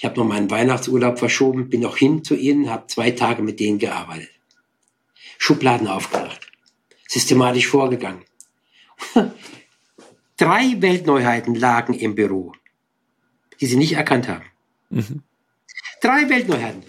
Ich habe noch meinen Weihnachtsurlaub verschoben, bin noch hin zu ihnen, habe 2 Tage mit denen gearbeitet. Schubladen aufgemacht, systematisch vorgegangen. 3 Weltneuheiten lagen im Büro, die sie nicht erkannt haben. 3 Weltneuheiten.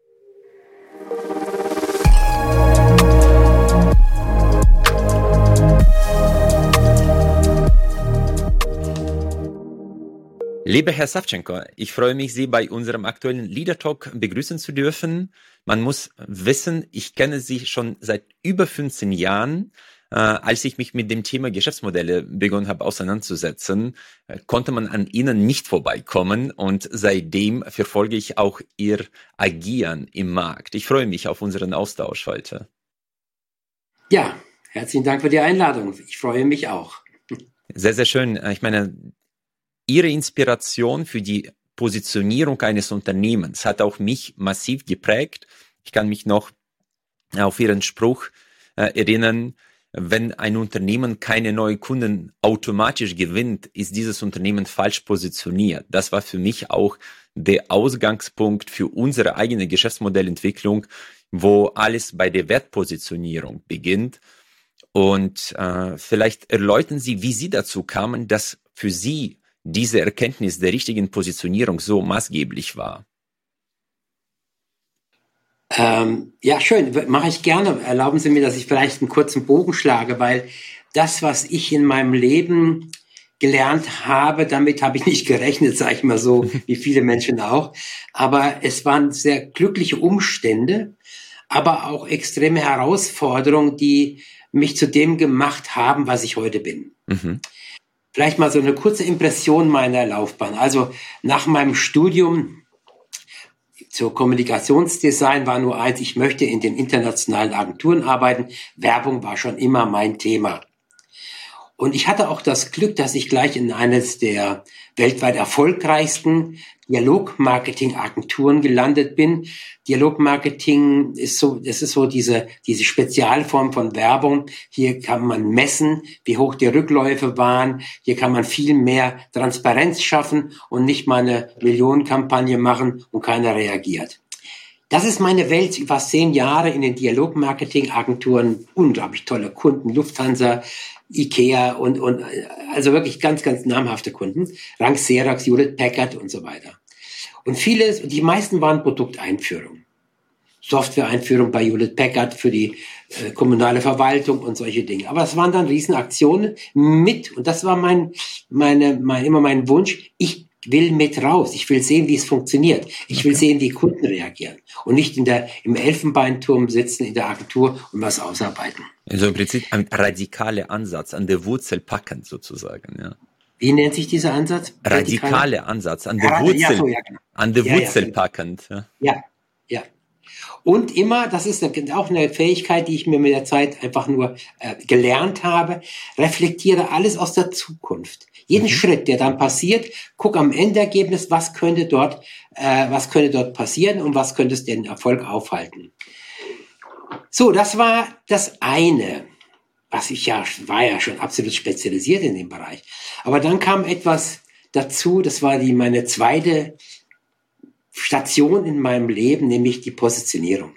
Lieber Herr Savchenko, ich freue mich, Sie bei unserem aktuellen Leader Talk begrüßen zu dürfen. Man muss wissen, ich kenne Sie schon seit über 15 Jahren. Als ich mich mit dem Thema Geschäftsmodelle begonnen habe auseinanderzusetzen, konnte man an Ihnen nicht vorbeikommen und seitdem verfolge ich auch Ihr Agieren im Markt. Ich freue mich auf unseren Austausch heute. Ja, herzlichen Dank für die Einladung. Ich freue mich auch. Sehr, sehr schön. Ich meine, Ihre Inspiration für die Positionierung eines Unternehmens hat auch mich massiv geprägt. Ich kann mich noch auf Ihren Spruch erinnern, wenn ein Unternehmen keine neuen Kunden automatisch gewinnt, ist dieses Unternehmen falsch positioniert. Das war für mich auch der Ausgangspunkt für unsere eigene Geschäftsmodellentwicklung, wo alles bei der Wertpositionierung beginnt. Und vielleicht erläutern Sie, wie Sie dazu kamen, dass für Sie diese Erkenntnis der richtigen Positionierung so maßgeblich war. Ja, schön, mache ich gerne. Erlauben Sie mir, dass ich vielleicht einen kurzen Bogen schlage, weil das, was ich in meinem Leben gelernt habe, damit habe ich nicht gerechnet, sage ich mal so, wie viele Menschen auch. Aber es waren sehr glückliche Umstände, aber auch extreme Herausforderungen, die mich zu dem gemacht haben, was ich heute bin. Vielleicht mal so eine kurze Impression meiner Laufbahn. Also nach meinem Studium zur Kommunikationsdesign war nur eins, ich möchte in den internationalen Agenturen arbeiten. Werbung war schon immer mein Thema. Und ich hatte auch das Glück, dass ich gleich in eines der weltweit erfolgreichsten Dialogmarketing-Agenturen gelandet bin. Dialogmarketing ist so, das ist so diese Spezialform von Werbung. Hier kann man messen, wie hoch die Rückläufe waren. Hier kann man viel mehr Transparenz schaffen und nicht mal eine Millionenkampagne machen und keiner reagiert. Das ist meine Welt über 10 Jahre in den Dialogmarketing-Agenturen. Unglaublich tolle Kunden, Lufthansa, IKEA und also wirklich ganz, ganz namhafte Kunden. Rank Xerox, Hewlett Packard und so weiter. Und die meisten waren Produkteinführungen. Softwareeinführung bei Hewlett Packard für die kommunale Verwaltung und solche Dinge. Aber es waren dann Riesenaktionen und das war immer mein Wunsch. Ich will mit raus. Ich will sehen, wie es funktioniert. Ich will sehen, wie Kunden reagieren und nicht im Elfenbeinturm sitzen in der Agentur und was ausarbeiten. Also im Prinzip ein radikaler Ansatz, an der Wurzel packend sozusagen, ja. Wie nennt sich dieser Ansatz? Radikaler Ansatz, an der Wurzel, genau. An der Wurzel packend. Ja. Und immer, das ist auch eine Fähigkeit, die ich mir mit der Zeit einfach nur gelernt habe, reflektiere alles aus der Zukunft. Jeden Schritt, der dann passiert, guck am Endergebnis, was könnte dort passieren und was könnte es den Erfolg aufhalten. So, das war das eine, war ja schon absolut spezialisiert in dem Bereich. Aber dann kam etwas dazu, das war meine zweite Station in meinem Leben, nämlich die Positionierung.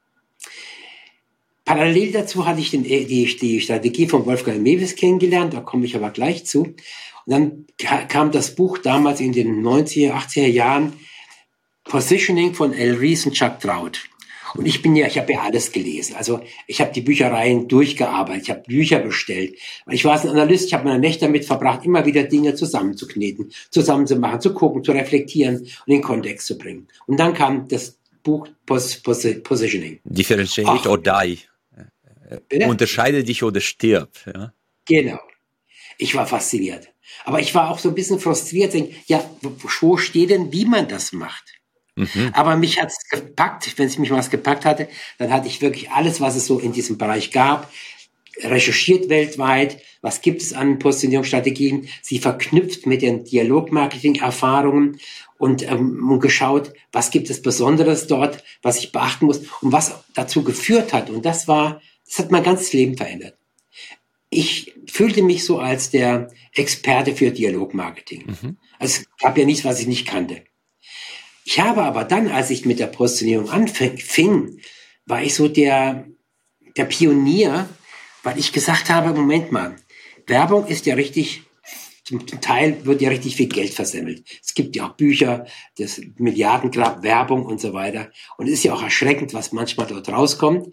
Parallel dazu hatte ich die Strategie von Wolfgang Mewes kennengelernt, da komme ich aber gleich zu. Und dann kam das Buch damals in den 90er, 80er Jahren, Positioning von Al Ries und Chuck Trout. Und ich habe ja alles gelesen. Also ich habe die Büchereien durchgearbeitet, ich habe Bücher bestellt. Ich war ein Analyst, ich habe meine Nächte damit verbracht, immer wieder Dinge zusammenzukneten, zusammenzumachen, zu gucken, zu reflektieren und in den Kontext zu bringen. Und dann kam das Buch Positioning. Differentiate or die. Unterscheide dich oder stirb. Ja? Genau. Ich war fasziniert. Aber ich war auch so ein bisschen frustriert. Wo steht denn, wie man das macht? Aber mich hat's gepackt. Wenn es mich was gepackt hatte, dann hatte ich wirklich alles, was es so in diesem Bereich gab, recherchiert weltweit. Was gibt es an Positionierungsstrategien? Sie verknüpft mit den Dialogmarketing-Erfahrungen und geschaut, was gibt es Besonderes dort, was ich beachten muss und was dazu geführt hat. Und das hat mein ganzes Leben verändert. Ich fühlte mich so als der Experte für Dialogmarketing. Also es gab ja nichts, was ich nicht kannte. Ich habe aber dann, als ich mit der Positionierung anfing, war ich so der Pionier, weil ich gesagt habe, Moment mal, Werbung ist ja richtig, zum Teil wird ja richtig viel Geld versemmelt. Es gibt ja auch Bücher, das Milliardengrab, Werbung und so weiter. Und es ist ja auch erschreckend, was manchmal dort rauskommt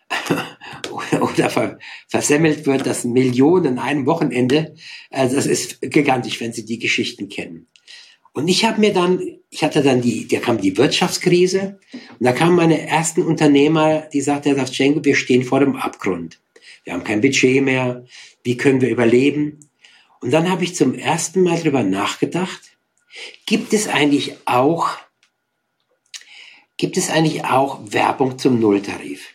oder versemmelt wird, dass Millionen an einem Wochenende. Also das ist gigantisch, wenn Sie die Geschichten kennen. Und da kam die Wirtschaftskrise und da kamen meine ersten Unternehmer, die sagten, Herr Savchenko, wir stehen vor dem Abgrund. Wir haben kein Budget mehr. Wie können wir überleben? Und dann habe ich zum ersten Mal darüber nachgedacht, gibt es eigentlich auch Werbung zum Nulltarif?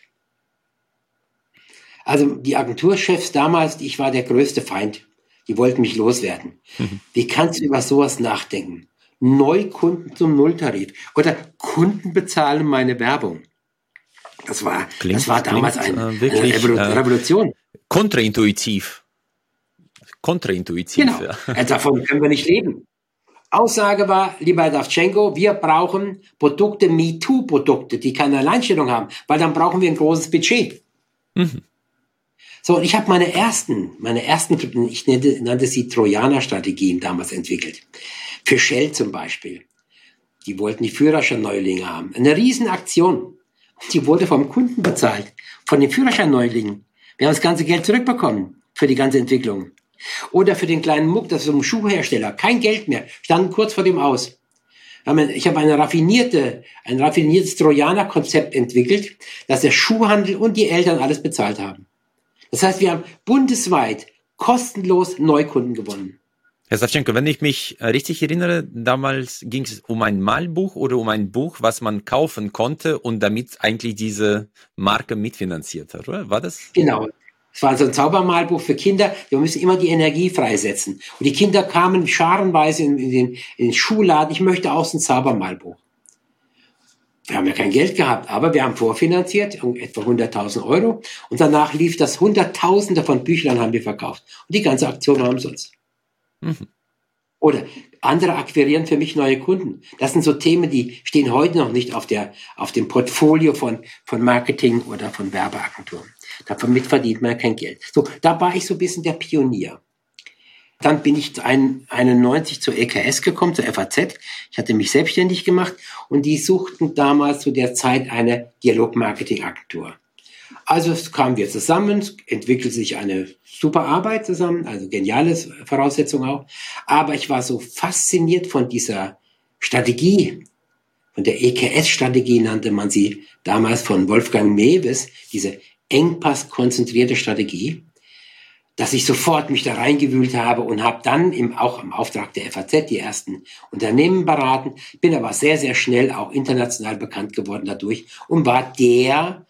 Also die Agenturchefs damals, ich war der größte Feind. Die wollten mich loswerden. Wie kannst du über sowas nachdenken? Neukunden zum Nulltarif oder Kunden bezahlen meine Werbung. Das war damals eine Revolution. Kontraintuitiv. Genau. Ja. Davon können wir nicht leben. Aussage war, lieber Herr Savchenko, wir brauchen Produkte, MeToo-Produkte, die keine Alleinstellung haben, weil dann brauchen wir ein großes Budget. So, und ich habe meine ersten, ich nannte sie Trojaner-Strategien damals entwickelt. Für Shell zum Beispiel. Die wollten die Führerschein-Neulinge haben. Eine Riesenaktion. Die wurde vom Kunden bezahlt, von den Führerschein-Neulingen. Wir haben das ganze Geld zurückbekommen für die ganze Entwicklung. Oder für den kleinen Muck, das ist so ein Schuhhersteller. Kein Geld mehr, standen kurz vor dem Aus. Ich habe ein raffiniertes Trojaner-Konzept entwickelt, dass der Schuhhandel und die Eltern alles bezahlt haben. Das heißt, wir haben bundesweit kostenlos Neukunden gewonnen. Herr Savchenko, wenn ich mich richtig erinnere, damals ging es um ein Malbuch oder um ein Buch, was man kaufen konnte und damit eigentlich diese Marke mitfinanziert hat, oder? War das? Genau. Es war so ein Zaubermalbuch für Kinder, wir müssen immer die Energie freisetzen. Und die Kinder kamen scharenweise in den Schuhladen, ich möchte auch so ein Zaubermalbuch. Wir haben ja kein Geld gehabt, aber wir haben vorfinanziert, etwa 100.000 Euro. Und danach lief das, Hunderttausende von Büchern haben wir verkauft. Und die ganze Aktion war umsonst. Oder andere akquirieren für mich neue Kunden. Das sind so Themen, die stehen heute noch nicht auf dem Portfolio von Marketing oder von Werbeagenturen. Damit verdient man kein Geld. So, da war ich so ein bisschen der Pionier. Dann bin ich 91 zur EKS gekommen, zur FAZ. Ich hatte mich selbstständig gemacht und die suchten damals zu der Zeit eine Dialogmarketing-Agentur. Also kamen wir zusammen, entwickelte sich eine super Arbeit zusammen, also geniale Voraussetzung auch. Aber ich war so fasziniert von dieser Strategie, von der EKS-Strategie nannte man sie damals von Wolfgang Mewes, diese engpasskonzentrierte Strategie, dass ich sofort mich da reingewühlt habe und habe dann auch im Auftrag der FAZ die ersten Unternehmen beraten, bin aber sehr, sehr schnell auch international bekannt geworden dadurch und war der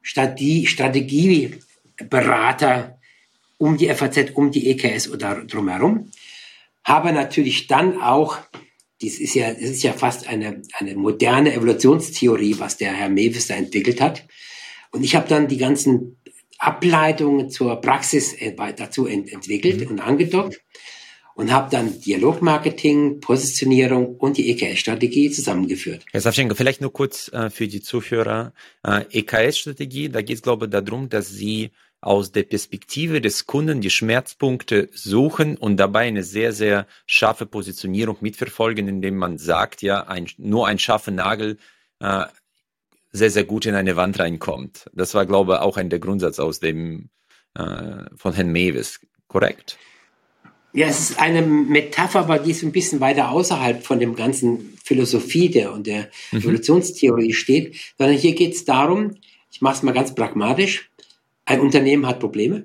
Strategieberater um die FAZ, um die EKS oder drumherum. Habe natürlich dann auch, das ist ja fast eine moderne Evolutionstheorie, was der Herr Mewes da entwickelt hat. Und ich habe dann die ganzen Ableitungen zur Praxis dazu entwickelt und angedockt und habe dann Dialogmarketing, Positionierung und die EKS-Strategie zusammengeführt. Herr Savchenko, vielleicht nur kurz für die Zuhörer. EKS-Strategie, da geht es, glaube ich, darum, dass Sie aus der Perspektive des Kunden die Schmerzpunkte suchen und dabei eine sehr, sehr scharfe Positionierung mitverfolgen, indem man sagt, ja, nur ein scharfer Nagel sehr, sehr gut in eine Wand reinkommt. Das war, glaube ich, auch der Grundsatz von Herrn Mewes, korrekt? Ja, es ist eine Metapher, aber die ist ein bisschen weiter außerhalb von dem ganzen Philosophie und der Evolutionstheorie steht, sondern hier geht es darum, ich mache es mal ganz pragmatisch, ein Unternehmen hat Probleme,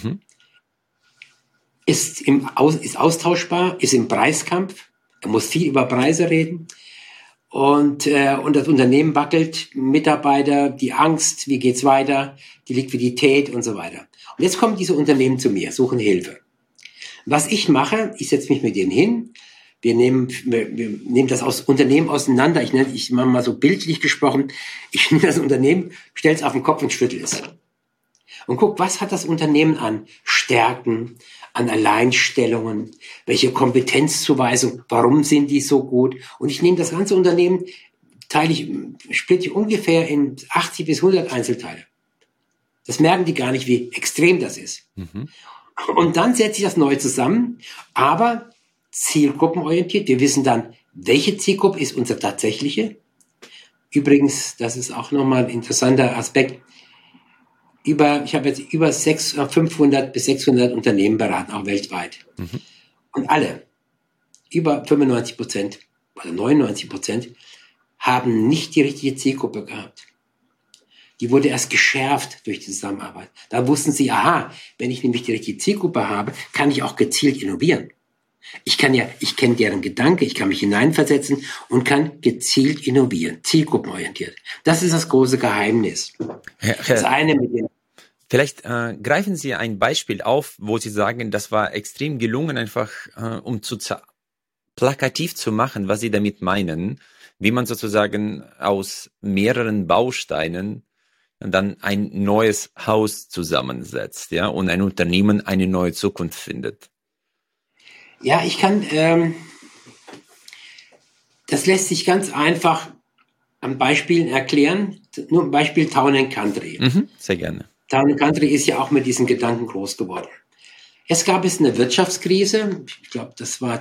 ist austauschbar, ist im Preiskampf, er muss viel über Preise reden, und das Unternehmen wackelt, Mitarbeiter, die Angst, wie geht's weiter, die Liquidität und so weiter. Und jetzt kommen diese Unternehmen zu mir, suchen Hilfe. Was ich mache, ich setze mich mit denen hin, wir nehmen das Unternehmen auseinander, ich mache mal so bildlich gesprochen, ich nehme das Unternehmen, stelle es auf den Kopf und schüttel es. Und guck, was hat das Unternehmen an Stärken, an Alleinstellungen, welche Kompetenzzuweisung, warum sind die so gut? Und ich nehme das ganze Unternehmen, splitte ich ungefähr in 80 bis 100 Einzelteile. Das merken die gar nicht, wie extrem das ist. Mhm. Und dann setze ich das neu zusammen, aber zielgruppenorientiert. Wir wissen dann, welche Zielgruppe ist unsere tatsächliche. Übrigens, das ist auch nochmal ein interessanter Aspekt. Ich habe jetzt über 500 bis 600 Unternehmen beraten, auch weltweit. Mhm. Und alle, über 95% oder 99%, haben nicht die richtige Zielgruppe gehabt. Die wurde erst geschärft durch die Zusammenarbeit. Da wussten sie, aha, wenn ich nämlich die richtige Zielgruppe habe, kann ich auch gezielt innovieren. Ich kenne deren Gedanke, ich kann mich hineinversetzen und kann gezielt innovieren, zielgruppenorientiert. Das ist das große Geheimnis. Das eine mit dem. Vielleicht greifen Sie ein Beispiel auf, wo Sie sagen, das war extrem gelungen, einfach um plakativ zu machen, was Sie damit meinen, wie man sozusagen aus mehreren Bausteinen dann ein neues Haus zusammensetzt, ja, und ein Unternehmen eine neue Zukunft findet. Ja, ich kann, das lässt sich ganz einfach an Beispielen erklären. Nur ein Beispiel Town & Country. Sehr gerne. Town & Country ist ja auch mit diesen Gedanken groß geworden. Es gab eine Wirtschaftskrise, ich glaube, das war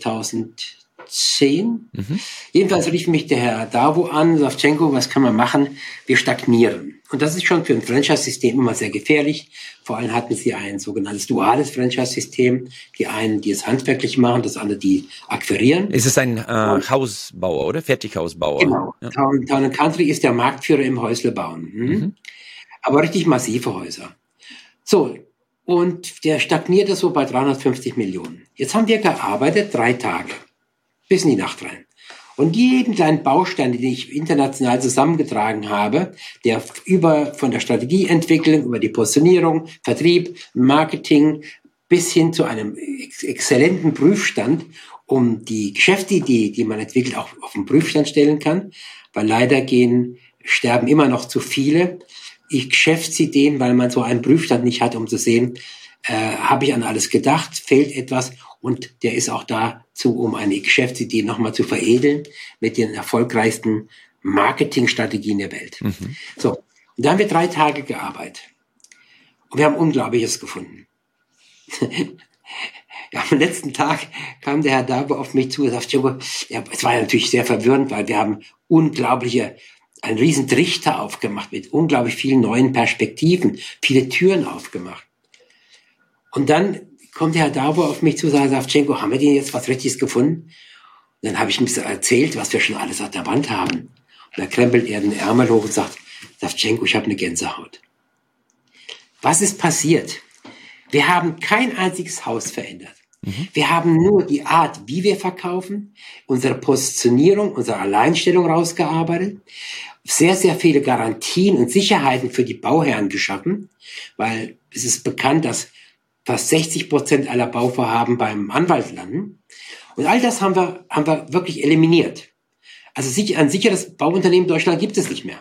2010. Jedenfalls rief mich der Herr Davo an, Savchenko, was kann man machen? Wir stagnieren. Und das ist schon für ein Franchise-System immer sehr gefährlich. Vor allem hatten sie ein sogenanntes duales Franchise-System. Die einen, die es handwerklich machen, das andere, die akquirieren. Ist es ein Hausbauer oder Fertighausbauer? Genau. Ja. Town & Country ist der Marktführer im Häuslebauen. Aber richtig massive Häuser. So, und der stagnierte so bei 350 Millionen. Jetzt haben wir gearbeitet 3 Tage, bis in die Nacht rein. Und jeden kleinen Baustein, den ich international zusammengetragen habe, der von der Strategieentwicklung, über die Positionierung, Vertrieb, Marketing bis hin zu einem exzellenten Prüfstand, um die Geschäfte, die man entwickelt, auch auf den Prüfstand stellen kann, weil leider sterben immer noch zu viele Geschäftsideen, weil man so einen Prüfstand nicht hat, um zu sehen, habe ich an alles gedacht, fehlt etwas, und der ist auch dazu, um eine Geschäftsidee nochmal zu veredeln mit den erfolgreichsten Marketingstrategien der Welt. So, und da haben wir 3 Tage gearbeitet und wir haben Unglaubliches gefunden. Ja, am letzten Tag kam der Herr Dabo auf mich zu und sagte, es war natürlich sehr verwirrend, weil wir haben einen riesen Trichter aufgemacht mit unglaublich vielen neuen Perspektiven, viele Türen aufgemacht. Und dann kommt der Herr Dabo auf mich zu und sagt, Savchenko, haben wir denn jetzt was Richtiges gefunden? Und dann habe ich ihm erzählt, was wir schon alles auf der Wand haben. Und dann krempelt er den Ärmel hoch und sagt, Savchenko, ich habe eine Gänsehaut. Was ist passiert? Wir haben kein einziges Haus verändert. Wir haben nur die Art, wie wir verkaufen, unsere Positionierung, unsere Alleinstellung rausgearbeitet, sehr, sehr viele Garantien und Sicherheiten für die Bauherren geschaffen, weil es ist bekannt, dass fast 60% aller Bauvorhaben beim Anwalt landen. Und all das haben wir wirklich eliminiert. Also ein sicheres Bauunternehmen in Deutschland gibt es nicht mehr.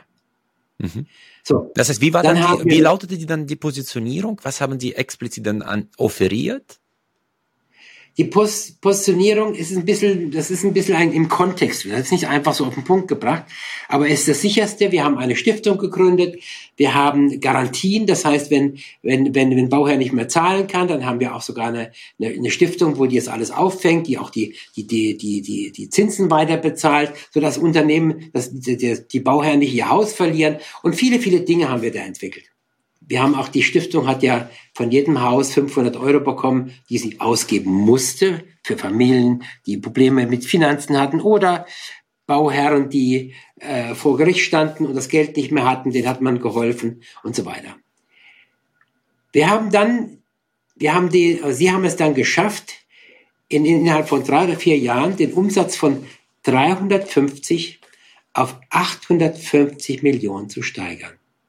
So. Das heißt, wie lautete die Positionierung? Was haben die explizit dann offeriert? Die Positionierung ist ein bisschen im Kontext. Das ist nicht einfach so auf den Punkt gebracht, aber es ist das Sicherste. Wir haben eine Stiftung gegründet. Wir haben Garantien. Das heißt, wenn Bauherr nicht mehr zahlen kann, dann haben wir auch sogar eine Stiftung, wo die das alles auffängt, die auch die Zinsen weiter bezahlt, sodass Unternehmen, die Bauherren nicht ihr Haus verlieren. Und viele, viele Dinge haben wir da entwickelt. Die Stiftung hat ja von jedem Haus 500 € bekommen, die sie ausgeben musste für Familien, die Probleme mit Finanzen hatten oder Bauherren, die vor Gericht standen und das Geld nicht mehr hatten, denen hat man geholfen und so weiter. Sie haben es dann geschafft, innerhalb von 3 oder 4 Jahren den Umsatz von 350 auf 850 Millionen zu steigern.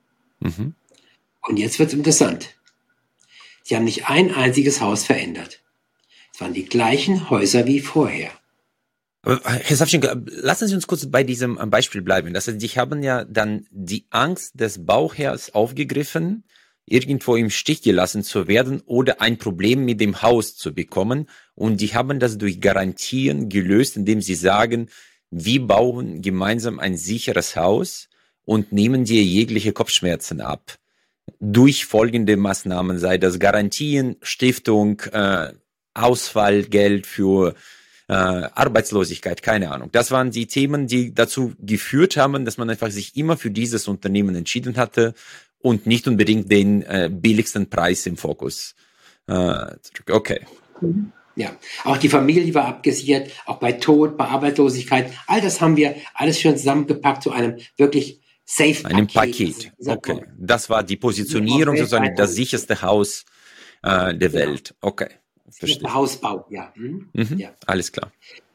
Und jetzt wird es interessant. Sie haben nicht ein einziges Haus verändert. Es waren die gleichen Häuser wie vorher. Aber Herr Savchenko, lassen Sie uns kurz bei diesem Beispiel bleiben. Das heißt, Sie haben ja dann die Angst des Bauherrs aufgegriffen, irgendwo im Stich gelassen zu werden oder ein Problem mit dem Haus zu bekommen. Und die haben das durch Garantien gelöst, indem sie sagen, wir bauen gemeinsam ein sicheres Haus und nehmen dir jegliche Kopfschmerzen ab. Durch folgende Maßnahmen, sei das Garantien, Stiftung, Ausfallgeld für Arbeitslosigkeit, keine Ahnung. Das waren die Themen, die dazu geführt haben, dass man einfach sich immer für dieses Unternehmen entschieden hatte und nicht unbedingt den billigsten Preis im Fokus. Okay. Ja, auch die Familie war abgesichert, auch bei Tod, bei Arbeitslosigkeit. All das haben wir alles schon zusammengepackt zu einem wirklich Safe-Paket. Einem Paket. Okay. Das war die Positionierung, sozusagen das sicherste Haus der Welt. Okay. Verstehe. Hausbau, ja. Ja. Alles klar.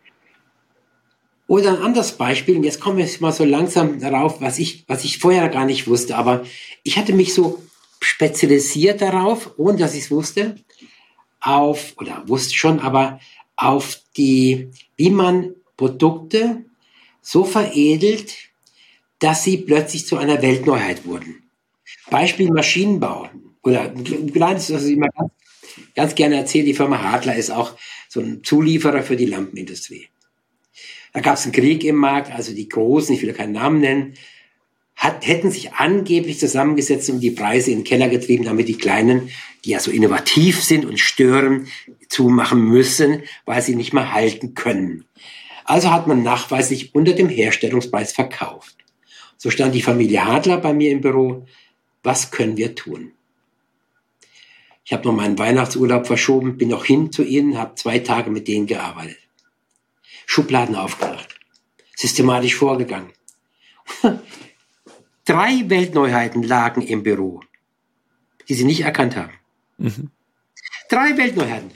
Oder ein anderes Beispiel, und jetzt kommen wir mal so langsam darauf, was ich vorher gar nicht wusste, aber ich hatte mich so spezialisiert darauf, ohne dass ich es wusste, auf wie man Produkte so veredelt, dass sie plötzlich zu einer Weltneuheit wurden. Beispiel Maschinenbau. Oder ein kleines, was ich immer ganz gerne erzähle, die Firma Hadler ist auch so ein Zulieferer für die Lampenindustrie. Da gab es einen Krieg im Markt, also die Großen, ich will keinen Namen nennen, hätten sich angeblich zusammengesetzt und die Preise in den Keller getrieben, damit die Kleinen, die ja so innovativ sind und stören, zumachen müssen, weil sie nicht mehr halten können. Also hat man nachweislich unter dem Herstellungspreis verkauft. So stand die Familie Hadler bei mir im Büro. Was können wir tun? Ich habe noch meinen Weihnachtsurlaub verschoben, bin noch hin zu ihnen, habe 2 Tage mit denen gearbeitet. Schubladen aufgemacht, systematisch vorgegangen. 3 Weltneuheiten lagen im Büro, die sie nicht erkannt haben. 3 Weltneuheiten.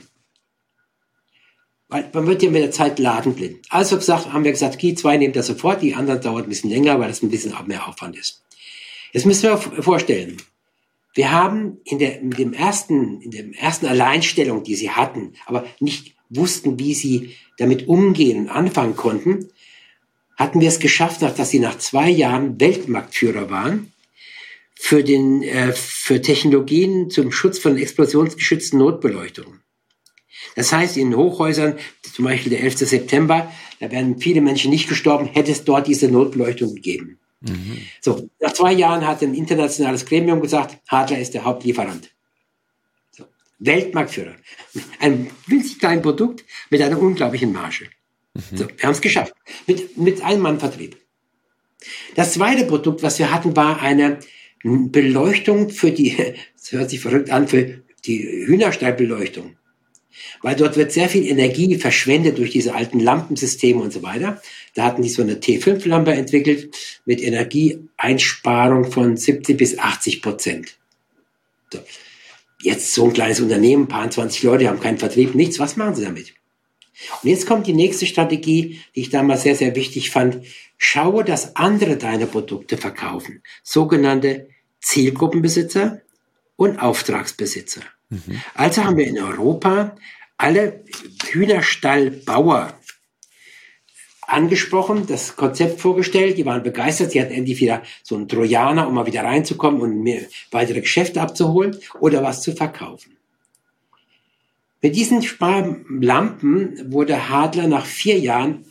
Weil man wird ja mit der Zeit ladenblind. Also haben wir gesagt, die 2 nehmen das sofort, die anderen dauert ein bisschen länger, weil das ein bisschen mehr Aufwand ist. Jetzt müssen wir vorstellen, wir haben in der ersten Alleinstellung, die sie hatten, aber nicht wussten, wie sie damit umgehen und anfangen konnten, hatten wir es geschafft, dass sie nach 2 Jahren Weltmarktführer waren für Technologien zum Schutz von explosionsgeschützten Notbeleuchtungen. Das heißt, in Hochhäusern, zum Beispiel der 11. September, da wären viele Menschen nicht gestorben, hätte es dort diese Notbeleuchtung gegeben. So, nach 2 Jahren hat ein internationales Gremium gesagt, Hadler ist der Hauptlieferant. So, Weltmarktführer. Ein winzig kleines Produkt mit einer unglaublichen Marge. So, wir haben es geschafft. Mit Ein-Mann-Vertrieb. Das zweite Produkt, was wir hatten, war eine Beleuchtung das hört sich verrückt an, für die Hühnerstallbeleuchtung. Weil dort wird sehr viel Energie verschwendet durch diese alten Lampensysteme und so weiter. Da hatten die so eine T5-Lampe entwickelt mit Energieeinsparung von 70-80%. So. Jetzt so ein kleines Unternehmen, ein paar 20 Leute, haben keinen Vertrieb, nichts. Was machen sie damit? Und jetzt kommt die nächste Strategie, die ich damals sehr, sehr wichtig fand. Schaue, dass andere deine Produkte verkaufen. Sogenannte Zielgruppenbesitzer und Auftragsbesitzer. Also haben wir in Europa alle Hühnerstallbauer angesprochen, das Konzept vorgestellt, die waren begeistert, sie hatten endlich wieder so einen Trojaner, um mal wieder reinzukommen und mehr weitere Geschäfte abzuholen oder was zu verkaufen. Mit diesen Sparlampen wurde Hadler nach 4 Jahren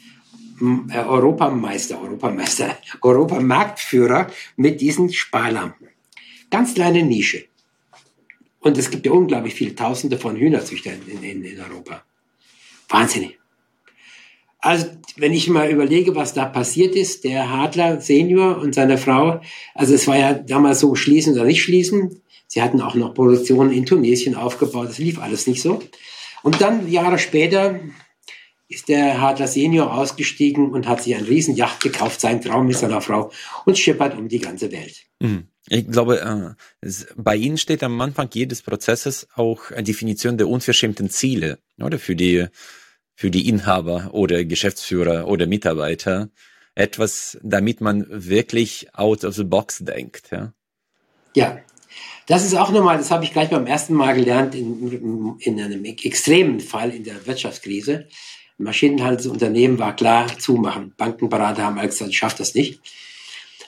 Europamarktführer mit diesen Sparlampen. Ganz kleine Nische. Und es gibt ja unglaublich viele Tausende von Hühnerzüchtern in Europa. Wahnsinnig. Also, wenn ich mal überlege, was da passiert ist, der Hadler Senior und seine Frau, also es war ja damals so, schließen oder nicht schließen. Sie hatten auch noch Produktionen in Tunesien aufgebaut, das lief alles nicht so. Und dann, Jahre später, ist der Hadler Senior ausgestiegen und hat sich eine riesen Yacht gekauft, sein Traum mit seiner Frau, und schippert um die ganze Welt. Ich glaube, bei Ihnen steht am Anfang jedes Prozesses auch eine Definition der unverschämten Ziele, oder? Für die Inhaber oder Geschäftsführer oder Mitarbeiter. Etwas, damit man wirklich out of the box denkt, ja? Ja. Das ist auch nochmal, das habe ich gleich beim ersten Mal gelernt, in einem extremen Fall in der Wirtschaftskrise. Ein Maschinenhandelsunternehmen war klar, zumachen. Bankenberater haben alle gesagt, ich schaffe das nicht.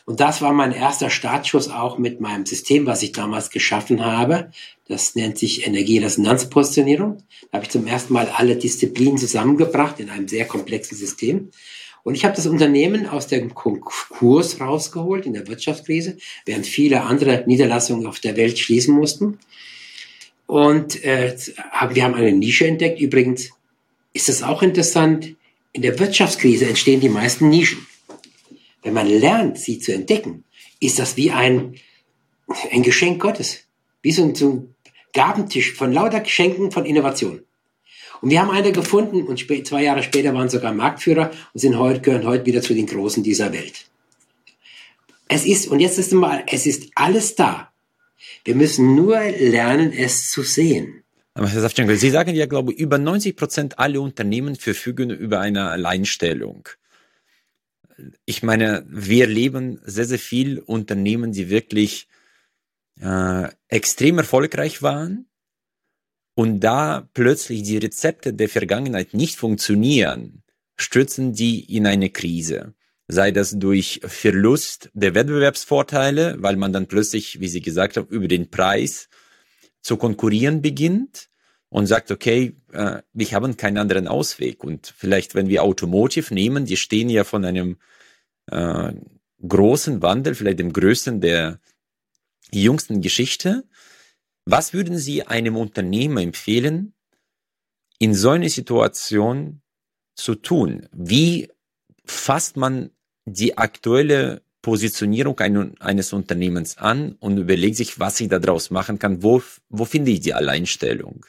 Und das war mein erster Startschuss auch mit meinem System, was ich damals geschaffen habe. Das nennt sich Energieresonanzpositionierung. Da habe ich zum ersten Mal alle Disziplinen zusammengebracht in einem sehr komplexen System. Und ich habe das Unternehmen aus dem Konkurs rausgeholt in der Wirtschaftskrise, während viele andere Niederlassungen auf der Welt schließen mussten. Und wir haben eine Nische entdeckt. Übrigens ist es auch interessant, in der Wirtschaftskrise entstehen die meisten Nischen. Wenn man lernt, sie zu entdecken, ist das wie ein Geschenk Gottes. Wie so ein Gabentisch von lauter Geschenken von Innovation. Und wir haben eine gefunden und 2 Jahre später waren sogar Marktführer und gehören heute wieder zu den Großen dieser Welt. Es ist alles da. Wir müssen nur lernen, es zu sehen. Aber Herr Savchenko, Sie sagen ja, glaube ich, über 90% aller Unternehmen verfügen über eine Alleinstellung. Ich meine, wir erleben sehr, sehr viele Unternehmen, die wirklich extrem erfolgreich waren und da plötzlich die Rezepte der Vergangenheit nicht funktionieren, stürzen die in eine Krise. Sei das durch Verlust der Wettbewerbsvorteile, weil man dann plötzlich, wie Sie gesagt haben, über den Preis zu konkurrieren beginnt und sagt, okay, wir haben keinen anderen Ausweg. Und vielleicht, wenn wir Automotive nehmen, die stehen ja von einem großen Wandel, vielleicht dem größten der jüngsten Geschichte. Was würden Sie einem Unternehmer empfehlen, in so einer Situation zu tun? Wie fasst man die aktuelle Positionierung eines Unternehmens an und überlegt sich, was ich daraus machen kann? Wo finde ich die Alleinstellung?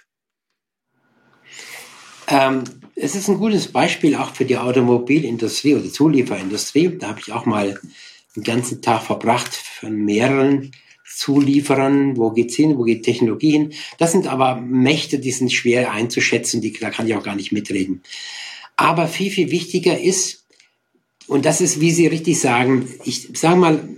Es ist ein gutes Beispiel auch für die Automobilindustrie oder Zulieferindustrie. Da habe ich auch mal den ganzen Tag verbracht von mehreren Zulieferern. Wo geht's hin? Wo geht Technologie hin? Das sind aber Mächte, die sind schwer einzuschätzen. Da kann ich auch gar nicht mitreden. Aber viel, viel wichtiger ist, und das ist, wie Sie richtig sagen, ich sage mal,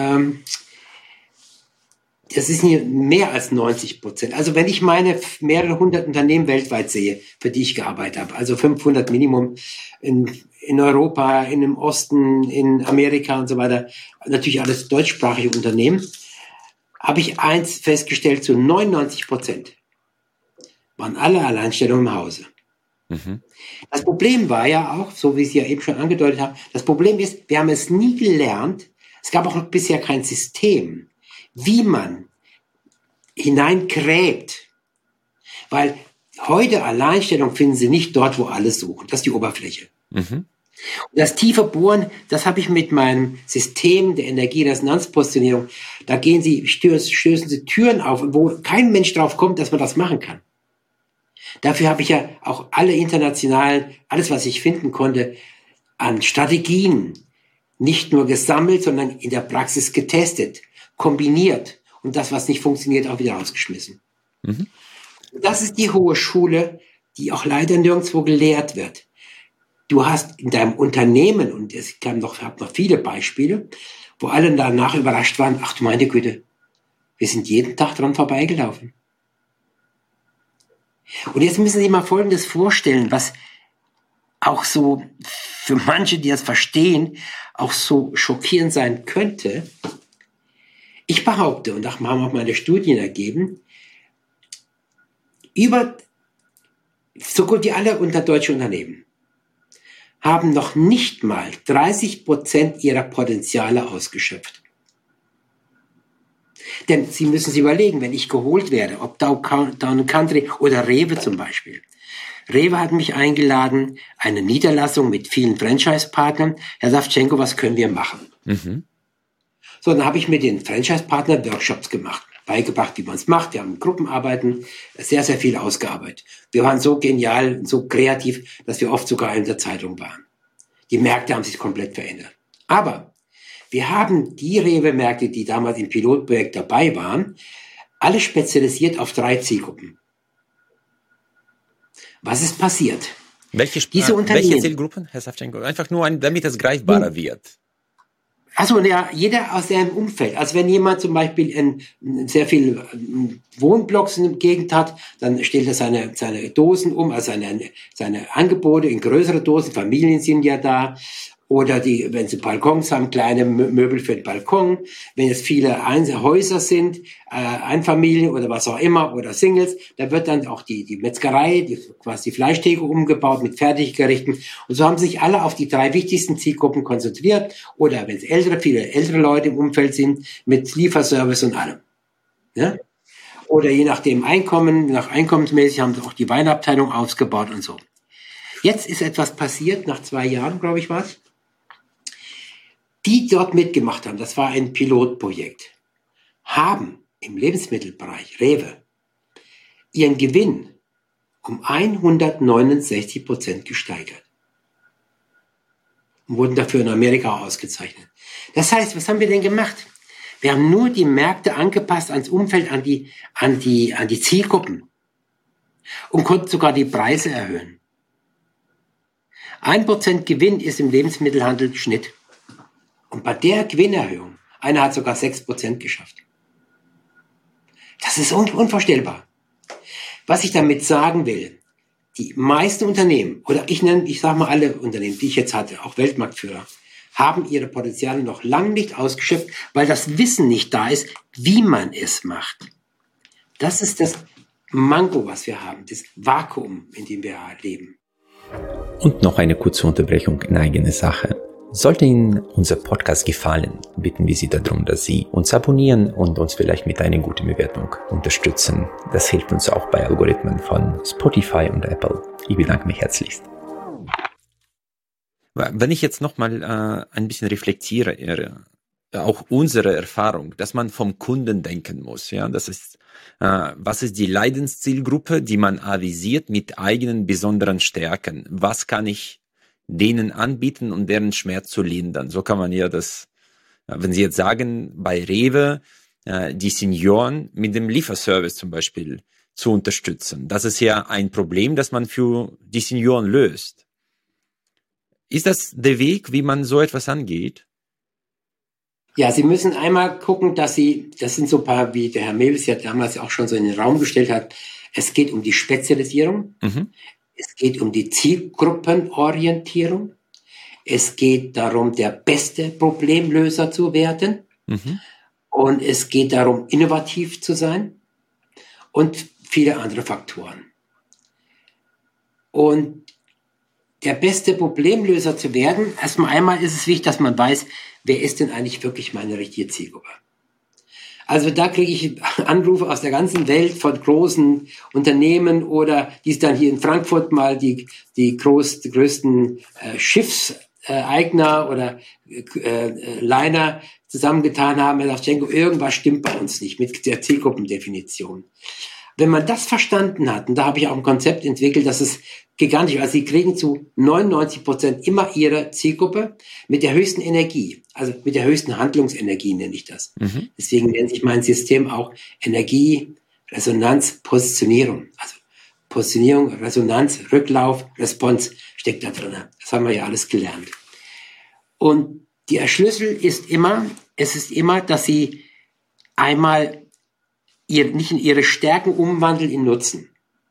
das ist mehr als 90%. Also wenn ich meine mehrere hundert Unternehmen weltweit sehe, für die ich gearbeitet habe, also 500 Minimum in Europa, in dem Osten, in Amerika und so weiter, natürlich alles deutschsprachige Unternehmen, habe ich eins festgestellt, zu 99% waren alle Alleinstellungen im Hause. Mhm. Das Problem war ja auch, so wie Sie ja eben schon angedeutet haben, das Problem ist, wir haben es nie gelernt, es gab auch bisher kein System, wie man hineingräbt. Weil heute Alleinstellung finden Sie nicht dort, wo alle suchen. Das ist die Oberfläche. Mhm. Und das tiefe Bohren, das habe ich mit meinem System der Energieresonanzpositionierung. Da stößen Sie Türen auf, wo kein Mensch drauf kommt, dass man das machen kann. Dafür habe ich ja auch alles, was ich finden konnte, an Strategien nicht nur gesammelt, sondern in der Praxis getestet, kombiniert und das, was nicht funktioniert, auch wieder rausgeschmissen. Mhm. Das ist die hohe Schule, die auch leider nirgendwo gelehrt wird. Du hast in deinem Unternehmen, und ich habe noch viele Beispiele, wo alle danach überrascht waren, ach du meine Güte, wir sind jeden Tag dran vorbeigelaufen. Und jetzt müssen Sie sich mal Folgendes vorstellen, was auch so für manche, die das verstehen, auch so schockierend sein könnte. Ich behaupte, und das haben auch meine Studien ergeben, so gut wie alle deutsche Unternehmen haben noch nicht mal 30% ihrer Potenziale ausgeschöpft. Denn Sie müssen sich überlegen, wenn ich geholt werde, ob Dow Country oder Rewe zum Beispiel. Rewe hat mich eingeladen, eine Niederlassung mit vielen Franchise-Partnern. Herr Savchenko, was können wir machen? Mhm. So, dann habe ich mit den Franchise-Partnern Workshops gemacht, beigebracht, wie man es macht. Wir haben Gruppenarbeiten, sehr, sehr viel ausgearbeitet. Wir waren so genial, so kreativ, dass wir oft sogar in der Zeitung waren. Die Märkte haben sich komplett verändert. Aber wir haben die Rewe-Märkte, die damals im Pilotprojekt dabei waren, alle spezialisiert auf 3 Zielgruppen. Was ist passiert? Welche Zielgruppen, Herr Savchenko? Einfach nur, damit es greifbarer wird. Also ja, jeder aus seinem Umfeld. Also wenn jemand zum Beispiel sehr viel Wohnblocks in der Gegend hat, dann stellt er seine Dosen um, also seine Angebote in größere Dosen. Familien sind ja da. Oder wenn sie Balkons haben, kleine Möbel für den Balkon. Wenn es viele Häuser sind, Einfamilien oder was auch immer, oder Singles, da wird dann auch die Metzgerei, quasi die Fleischtheke umgebaut mit Fertiggerichten. Und so haben sich alle auf die 3 wichtigsten Zielgruppen konzentriert. Oder wenn es viele ältere Leute im Umfeld sind, mit Lieferservice und allem. Ja? Oder je nachdem einkommensmäßig haben sie auch die Weinabteilung ausgebaut und so. Jetzt ist etwas passiert, nach 2 Jahren, glaube ich, war's. Die dort mitgemacht haben, das war ein Pilotprojekt, haben im Lebensmittelbereich, Rewe, ihren Gewinn um 169% gesteigert und wurden dafür in Amerika ausgezeichnet. Das heißt, was haben wir denn gemacht? Wir haben nur die Märkte angepasst ans Umfeld, an die Zielgruppen und konnten sogar die Preise erhöhen. 1% Gewinn ist im Lebensmittelhandel Schnitt. Und bei der Gewinnerhöhung, einer hat sogar 6% geschafft. Das ist unvorstellbar. Was ich damit sagen will, die meisten Unternehmen, oder ich sage mal alle Unternehmen, die ich jetzt hatte, auch Weltmarktführer, haben ihre Potenziale noch lange nicht ausgeschöpft, weil das Wissen nicht da ist, wie man es macht. Das ist das Manko, was wir haben, das Vakuum, in dem wir leben. Und noch eine kurze Unterbrechung in eigene Sache. Sollte Ihnen unser Podcast gefallen, bitten wir Sie darum, dass Sie uns abonnieren und uns vielleicht mit einer guten Bewertung unterstützen. Das hilft uns auch bei Algorithmen von Spotify und Apple. Ich bedanke mich herzlichst. Wenn ich jetzt nochmal ein bisschen reflektiere, auch unsere Erfahrung, dass man vom Kunden denken muss, ja, das ist, was ist die Leidenszielgruppe, die man avisiert mit eigenen besonderen Stärken? Was kann ich denen anbieten, um deren Schmerz zu lindern? So kann man ja das, wenn Sie jetzt sagen, bei Rewe, die Senioren mit dem Lieferservice zum Beispiel zu unterstützen. Das ist ja ein Problem, das man für die Senioren löst. Ist das der Weg, wie man so etwas angeht? Ja, Sie müssen einmal gucken, das sind so ein paar, wie der Herr Mewes ja damals auch schon so in den Raum gestellt hat, es geht um die Spezialisierung, es geht um die Zielgruppenorientierung, es geht darum, der beste Problemlöser zu werden und es geht darum, innovativ zu sein und viele andere Faktoren. Und der beste Problemlöser zu werden, einmal ist es wichtig, dass man weiß, wer ist denn eigentlich wirklich meine richtige Zielgruppe? Also da kriege ich Anrufe aus der ganzen Welt von großen Unternehmen oder die dann hier in Frankfurt mal die größten Schiffseigner oder Liner zusammengetan haben. Er sagt, Cengo, irgendwas stimmt bei uns nicht mit der Zielgruppendefinition. Wenn man das verstanden hat, und da habe ich auch ein Konzept entwickelt, das ist gigantisch, also sie kriegen zu 99% immer ihre Zielgruppe mit der höchsten Energie, also mit der höchsten Handlungsenergie nenne ich das. Deswegen nennt sich mein System auch Energie, Resonanz, Positionierung. Also Positionierung, Resonanz, Rücklauf, Response steckt da drin. Das haben wir ja alles gelernt. Und der Schlüssel ist immer, dass sie einmal nicht in ihre Stärken umwandeln in Nutzen.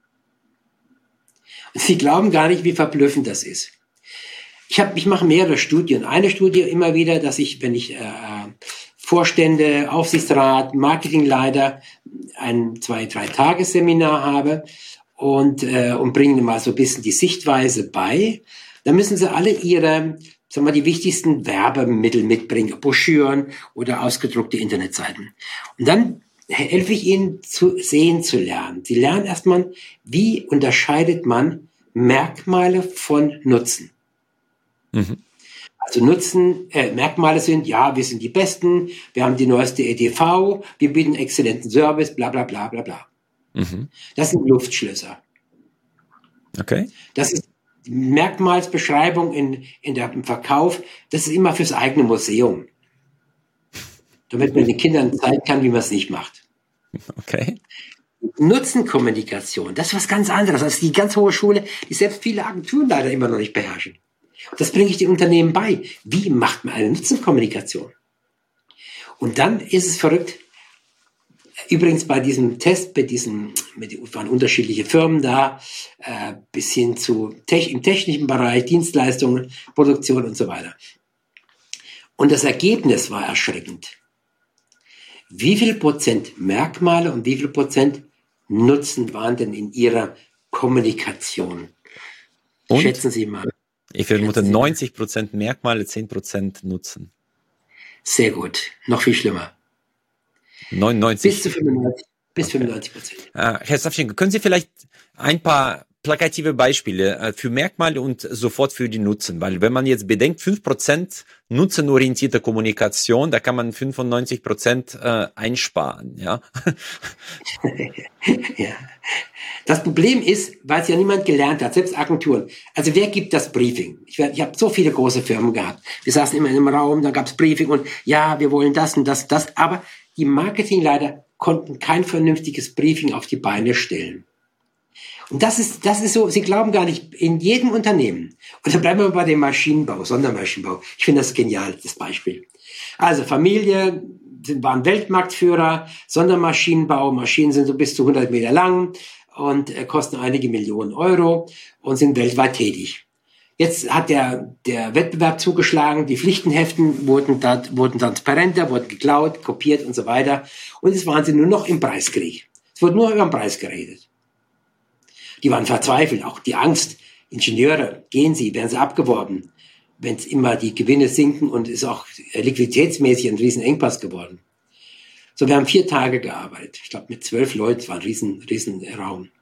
Sie glauben gar nicht, wie verblüffend das ist. Ich mache mehrere Studien. Eine Studie immer wieder, dass wenn ich Vorstände, Aufsichtsrat, Marketingleiter ein 2-3 Tagesseminar habe und bringe ihnen mal so ein bisschen die Sichtweise bei, dann müssen sie alle die wichtigsten Werbemittel mitbringen, Broschüren oder ausgedruckte Internetseiten. Und dann helfe ich ihnen sehen zu lernen. Sie lernen erstmal, wie unterscheidet man Merkmale von Nutzen. Also Merkmale sind, ja, wir sind die Besten, wir haben die neueste EDV, wir bieten exzellenten Service, bla bla bla bla bla. Das sind Luftschlösser. Okay. Das ist die Merkmalsbeschreibung im Verkauf, das ist immer fürs eigene Museum. Damit man den Kindern zeigen kann, wie man es nicht macht. Okay. Nutzenkommunikation, das ist was ganz anderes. Das ist die ganz hohe Schule, die selbst viele Agenturen leider immer noch nicht beherrschen. Das bringe ich den Unternehmen bei. Wie macht man eine Nutzenkommunikation? Und dann ist es verrückt, Übrigens bei diesem Test, waren unterschiedliche Firmen da, bis hin zu im technischen Bereich, Dienstleistungen, Produktion und so weiter. Und das Ergebnis war erschreckend. Wie viel Prozent Merkmale und wie viel Prozent Nutzen waren denn in Ihrer Kommunikation? Und? Schätzen Sie mal. Ich vermute 90% Merkmale, 10% Nutzen. Sehr gut. Noch viel schlimmer. 99. Bis zu 95%. Bis 95%. Herr Savchenko, können Sie vielleicht ein paar plakative Beispiele für Merkmale und sofort für die Nutzen? Weil wenn man jetzt bedenkt, 5% nutzenorientierte Kommunikation, da kann man 95% einsparen. Ja? Ja. Das Problem ist, weil es ja niemand gelernt hat, selbst Agenturen. Also wer gibt das Briefing? Ich habe so viele große Firmen gehabt. Wir saßen immer in einem Raum, dann gab es Briefing und ja, wir wollen das und das und das. Aber die Marketingleiter konnten kein vernünftiges Briefing auf die Beine stellen. Und das ist so, Sie glauben gar nicht, in jedem Unternehmen, und da bleiben wir bei dem Maschinenbau, Sondermaschinenbau. Ich finde das genial, das Beispiel. Also Familie, waren Weltmarktführer, Sondermaschinenbau, Maschinen sind so bis zu 100 Meter lang und kosten einige Millionen Euro und sind weltweit tätig. Jetzt hat der Wettbewerb zugeschlagen, die Pflichtenheften wurden transparenter, wurden geklaut, kopiert und so weiter. Und jetzt waren sie nur noch im Preiskrieg. Es wurde nur über den Preis geredet. Die waren verzweifelt, auch die Angst. Ingenieure, gehen sie, werden sie abgeworben, wenn es immer die Gewinne sinken und ist auch liquiditätsmäßig ein Riesenengpass geworden. So, wir haben 4 Tage gearbeitet. Ich glaube, mit 12 Leuten, es war ein riesen Raum.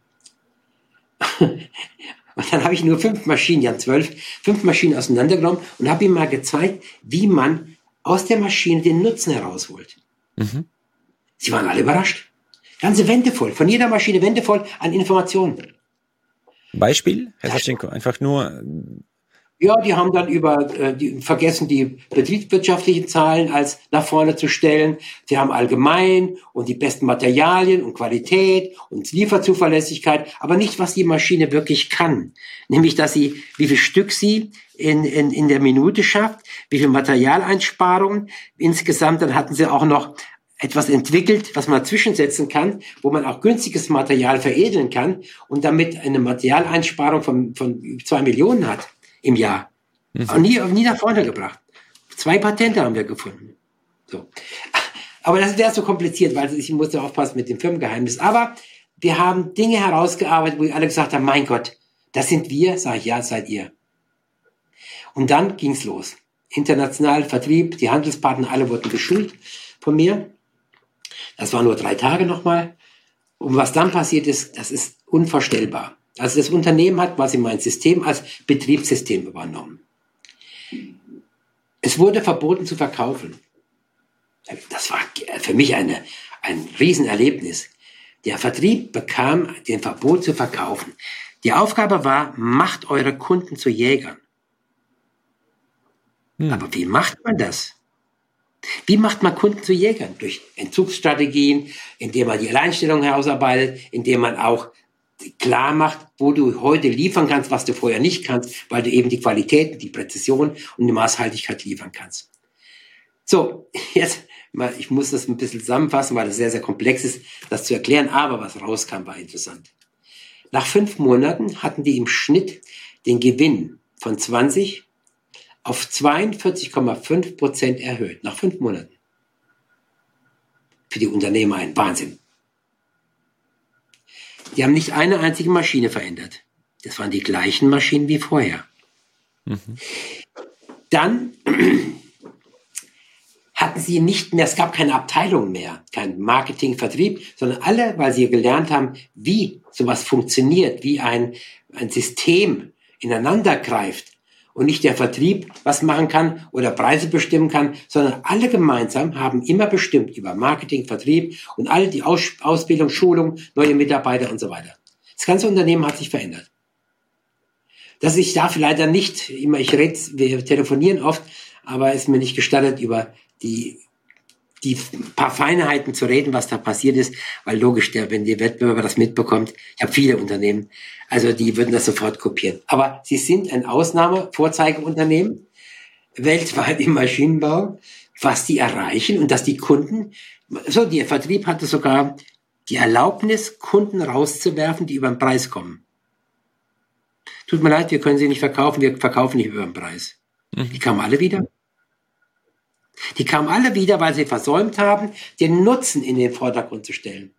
Und dann habe ich nur 5 Maschinen, die haben 5 Maschinen auseinandergenommen und habe ihm mal gezeigt, wie man aus der Maschine den Nutzen herausholt. Mhm. Sie waren alle überrascht. Ganze Wände voll, von jeder Maschine Wände voll an Informationen. Beispiel, Herr Savchenko, einfach nur... Ja, die haben dann vergessen, die betriebswirtschaftlichen Zahlen als nach vorne zu stellen. Sie haben allgemein und die besten Materialien und Qualität und Lieferzuverlässigkeit, aber nicht, was die Maschine wirklich kann. Nämlich, wie viel Stück sie in der Minute schafft, wie viel Materialeinsparungen. Insgesamt, dann hatten sie auch noch etwas entwickelt, was man zwischensetzen kann, wo man auch günstiges Material veredeln kann und damit eine Materialeinsparung von 2 Millionen hat im Jahr. Mhm. Nie nach vorne gebracht. 2 Patente haben wir gefunden. So. Aber das wäre so kompliziert, weil ich musste aufpassen mit dem Firmengeheimnis. Aber wir haben Dinge herausgearbeitet, wo alle gesagt haben, mein Gott, das sind wir. Sag ich, ja, seid ihr. Und dann ging's los. International Vertrieb, die Handelspartner, alle wurden geschult von mir. Das war nur 3 Tage nochmal. Und was dann passiert ist, das ist unvorstellbar. Also das Unternehmen hat quasi mein System als Betriebssystem übernommen. Es wurde verboten zu verkaufen. Das war für mich ein Riesenerlebnis. Der Vertrieb bekam den Verbot zu verkaufen. Die Aufgabe war, macht eure Kunden zu Jägern. Aber wie macht man das? Wie macht man Kunden zu Jägern? Durch Entzugsstrategien, indem man die Alleinstellung herausarbeitet, indem man auch klar macht, wo du heute liefern kannst, was du vorher nicht kannst, weil du eben die Qualität, die Präzision und die Maßhaltigkeit liefern kannst. So, jetzt, ich muss das ein bisschen zusammenfassen, weil das sehr, sehr komplex ist, das zu erklären, aber was rauskam, war interessant. Nach 5 Monaten hatten die im Schnitt den Gewinn von 20 auf 42,5% erhöht. Nach 5 Monaten. Für die Unternehmer ein Wahnsinn. Die haben nicht eine einzige Maschine verändert. Das waren die gleichen Maschinen wie vorher. Mhm. Dann hatten sie nicht mehr, es gab keine Abteilung mehr, kein Marketing, Vertrieb, sondern alle, weil sie gelernt haben, wie sowas funktioniert, wie ein System ineinander greift und nicht der Vertrieb was machen kann oder Preise bestimmen kann, sondern alle gemeinsam haben immer bestimmt über Marketing, Vertrieb und alle die Ausbildung, Schulung, neue Mitarbeiter und so weiter. Das ganze Unternehmen hat sich verändert. Ich darf leider nicht immer, wir telefonieren oft, aber es ist mir nicht gestattet, über die paar Feinheiten zu reden, was da passiert ist, weil logisch, wenn die Wettbewerber das mitbekommt, ich habe viele Unternehmen, also die würden das sofort kopieren. Aber sie sind ein Vorzeigeunternehmen, weltweit im Maschinenbau. was die erreichen und dass die Kunden, so der Vertrieb hatte sogar die Erlaubnis, Kunden rauszuwerfen, die über den Preis kommen. Tut mir leid, wir können sie nicht verkaufen, wir verkaufen nicht über den Preis. Die kamen alle wieder. Die kamen alle wieder, weil sie versäumt haben, den Nutzen in den Vordergrund zu stellen.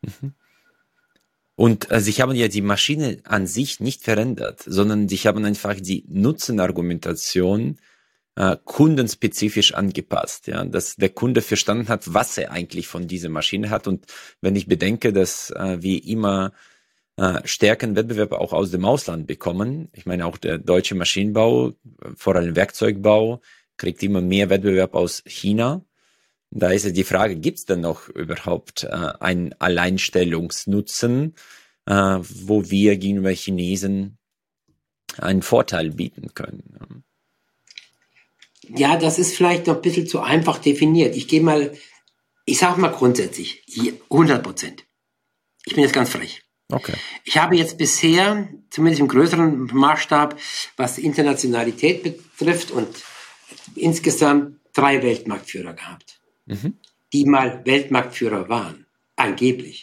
Und sie haben ja die Maschine an sich nicht verändert, sondern sie haben einfach die Nutzenargumentation kundenspezifisch angepasst, ja, dass der Kunde verstanden hat, was er eigentlich von dieser Maschine hat. Und wenn ich bedenke, dass wir immer stärkeren Wettbewerb auch aus dem Ausland bekommen, ich meine auch der deutsche Maschinenbau, vor allem Werkzeugbau, kriegt immer mehr Wettbewerb aus China. Da ist ja die Frage, gibt es denn noch überhaupt einen Alleinstellungsnutzen, wo wir gegenüber Chinesen einen Vorteil bieten können? Ja, das ist vielleicht noch ein bisschen zu einfach definiert. Ich sage mal grundsätzlich, 100%. Ich bin jetzt ganz frech. Okay. Ich habe jetzt bisher, zumindest im größeren Maßstab, was Internationalität betrifft und insgesamt 3 Weltmarktführer gehabt, die mal Weltmarktführer waren, angeblich.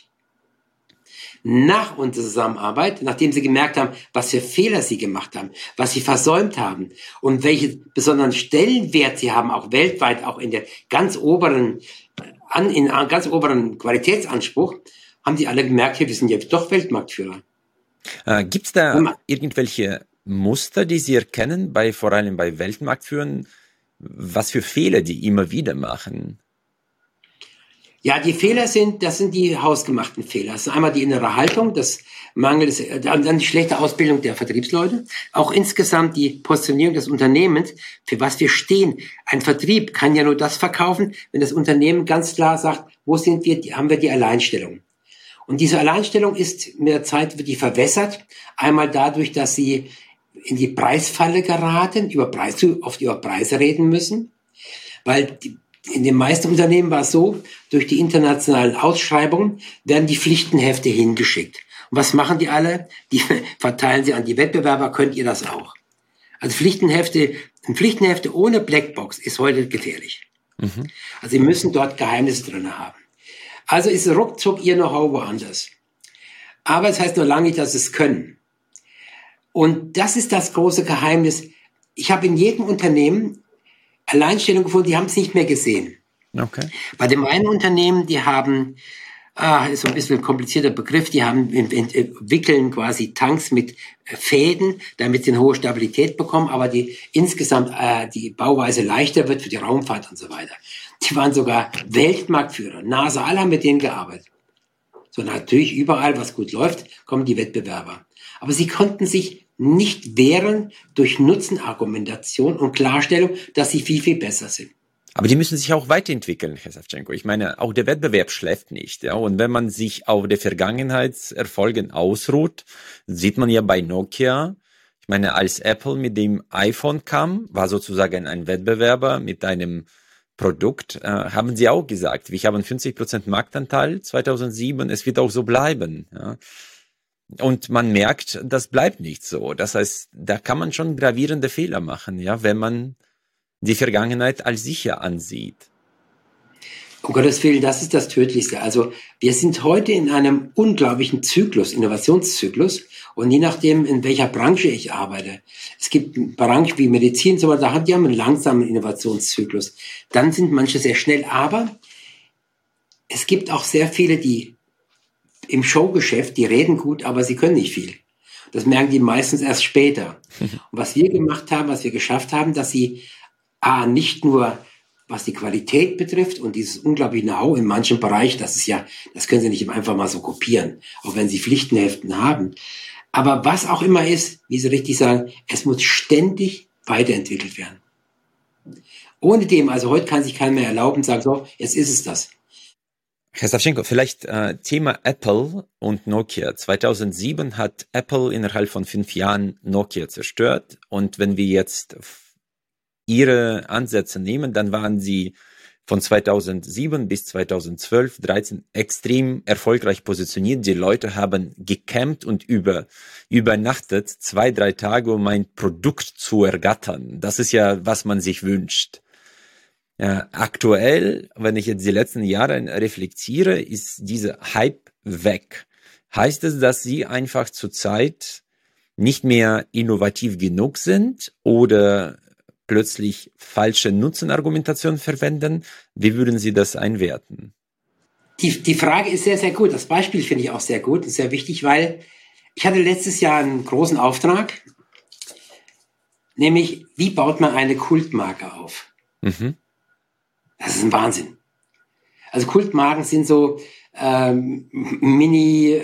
Nach unserer Zusammenarbeit, nachdem sie gemerkt haben, was für Fehler sie gemacht haben, was sie versäumt haben und welchen besonderen Stellenwert sie haben, auch weltweit, auch in der ganz oberen Qualitätsanspruch, haben die alle gemerkt, wir sind jetzt doch Weltmarktführer. Gibt es da irgendwelche Muster, die Sie erkennen, vor allem bei Weltmarktführern, was für Fehler die immer wieder machen? Ja, die Fehler das sind die hausgemachten Fehler. Das ist einmal die innere Haltung, das Mangel, dann die schlechte Ausbildung der Vertriebsleute, auch insgesamt die Positionierung des Unternehmens, für was wir stehen. Ein Vertrieb kann ja nur das verkaufen, wenn das Unternehmen ganz klar sagt, wo sind wir, haben wir die Alleinstellung. Und diese Alleinstellung ist mit der Zeit, wird die verwässert. Einmal dadurch, dass sie in die Preisfalle geraten, oft über Preise reden müssen, weil in den meisten Unternehmen war es so, durch die internationalen Ausschreibungen werden die Pflichtenhefte hingeschickt. Und was machen die alle? Die verteilen sie an die Wettbewerber, könnt ihr das auch. Also ein Pflichtenhefte ohne Blackbox ist heute gefährlich. Also sie müssen dort Geheimnisse drin haben. Also ist ruckzuck ihr Know-how woanders. Aber es heißt nur lange nicht, dass sie es können. Und das ist das große Geheimnis. Ich habe in jedem Unternehmen Alleinstellung gefunden, die haben es nicht mehr gesehen. Okay. Bei dem einen Unternehmen, die haben, ist so ein bisschen ein komplizierter Begriff, die wickeln quasi Tanks mit Fäden, damit sie eine hohe Stabilität bekommen, aber insgesamt die Bauweise leichter wird für die Raumfahrt und so weiter. Die waren sogar Weltmarktführer. NASA, alle haben mit denen gearbeitet. So natürlich überall, was gut läuft, kommen die Wettbewerber. Aber sie konnten sich nicht wehren durch Nutzenargumentation und Klarstellung, dass sie viel, viel besser sind. Aber die müssen sich auch weiterentwickeln, Herr Savchenko. Ich meine, auch der Wettbewerb schläft nicht. Ja? Und wenn man sich auf der Vergangenheitserfolgen ausruht, sieht man ja bei Nokia, ich meine, als Apple mit dem iPhone kam, war sozusagen ein Wettbewerber mit einem Produkt, haben sie auch gesagt, wir haben 50% Marktanteil 2007, es wird auch so bleiben. Ja? Und man merkt, das bleibt nicht so. Das heißt, da kann man schon gravierende Fehler machen, ja, wenn man die Vergangenheit als sicher ansieht. Um Gottes Willen, das ist das Tödlichste. Also wir sind heute in einem unglaublichen Zyklus, Innovationszyklus. Und je nachdem, in welcher Branche ich arbeite, es gibt Branchen wie Medizin, so weiter, die haben einen langsamen Innovationszyklus. Dann sind manche sehr schnell, aber es gibt auch sehr viele, die im Showgeschäft, die reden gut, aber sie können nicht viel. Das merken die meistens erst später. Und was wir gemacht haben, was wir geschafft haben, dass sie nicht nur was die Qualität betrifft und dieses unglaubliche Know-how in manchen Bereichen, das können sie nicht einfach mal so kopieren, auch wenn sie Pflichtenheften haben. Aber was auch immer ist, wie Sie richtig sagen, es muss ständig weiterentwickelt werden. Ohne dem, also heute kann sich keiner mehr erlauben, sagen so, jetzt ist es das. Herr Savchenko, vielleicht Thema Apple und Nokia. 2007 hat Apple innerhalb von 5 Jahren Nokia zerstört. Und wenn wir jetzt Ihre Ansätze nehmen, dann waren sie von 2007 bis 2012, 13 extrem erfolgreich positioniert. Die Leute haben gecampt und übernachtet 2-3 Tage, um ein Produkt zu ergattern. Das ist ja, was man sich wünscht. Aktuell, wenn ich jetzt die letzten Jahre reflektiere, ist dieser Hype weg. Heißt es, dass Sie einfach zurzeit nicht mehr innovativ genug sind oder plötzlich falsche Nutzenargumentationen verwenden? Wie würden Sie das einwerten? Die Frage ist sehr, sehr gut. Das Beispiel finde ich auch sehr gut und sehr wichtig, weil ich hatte letztes Jahr einen großen Auftrag, nämlich, wie baut man eine Kultmarke auf? Mhm. Das ist ein Wahnsinn. Also Kultmarken sind so Mini,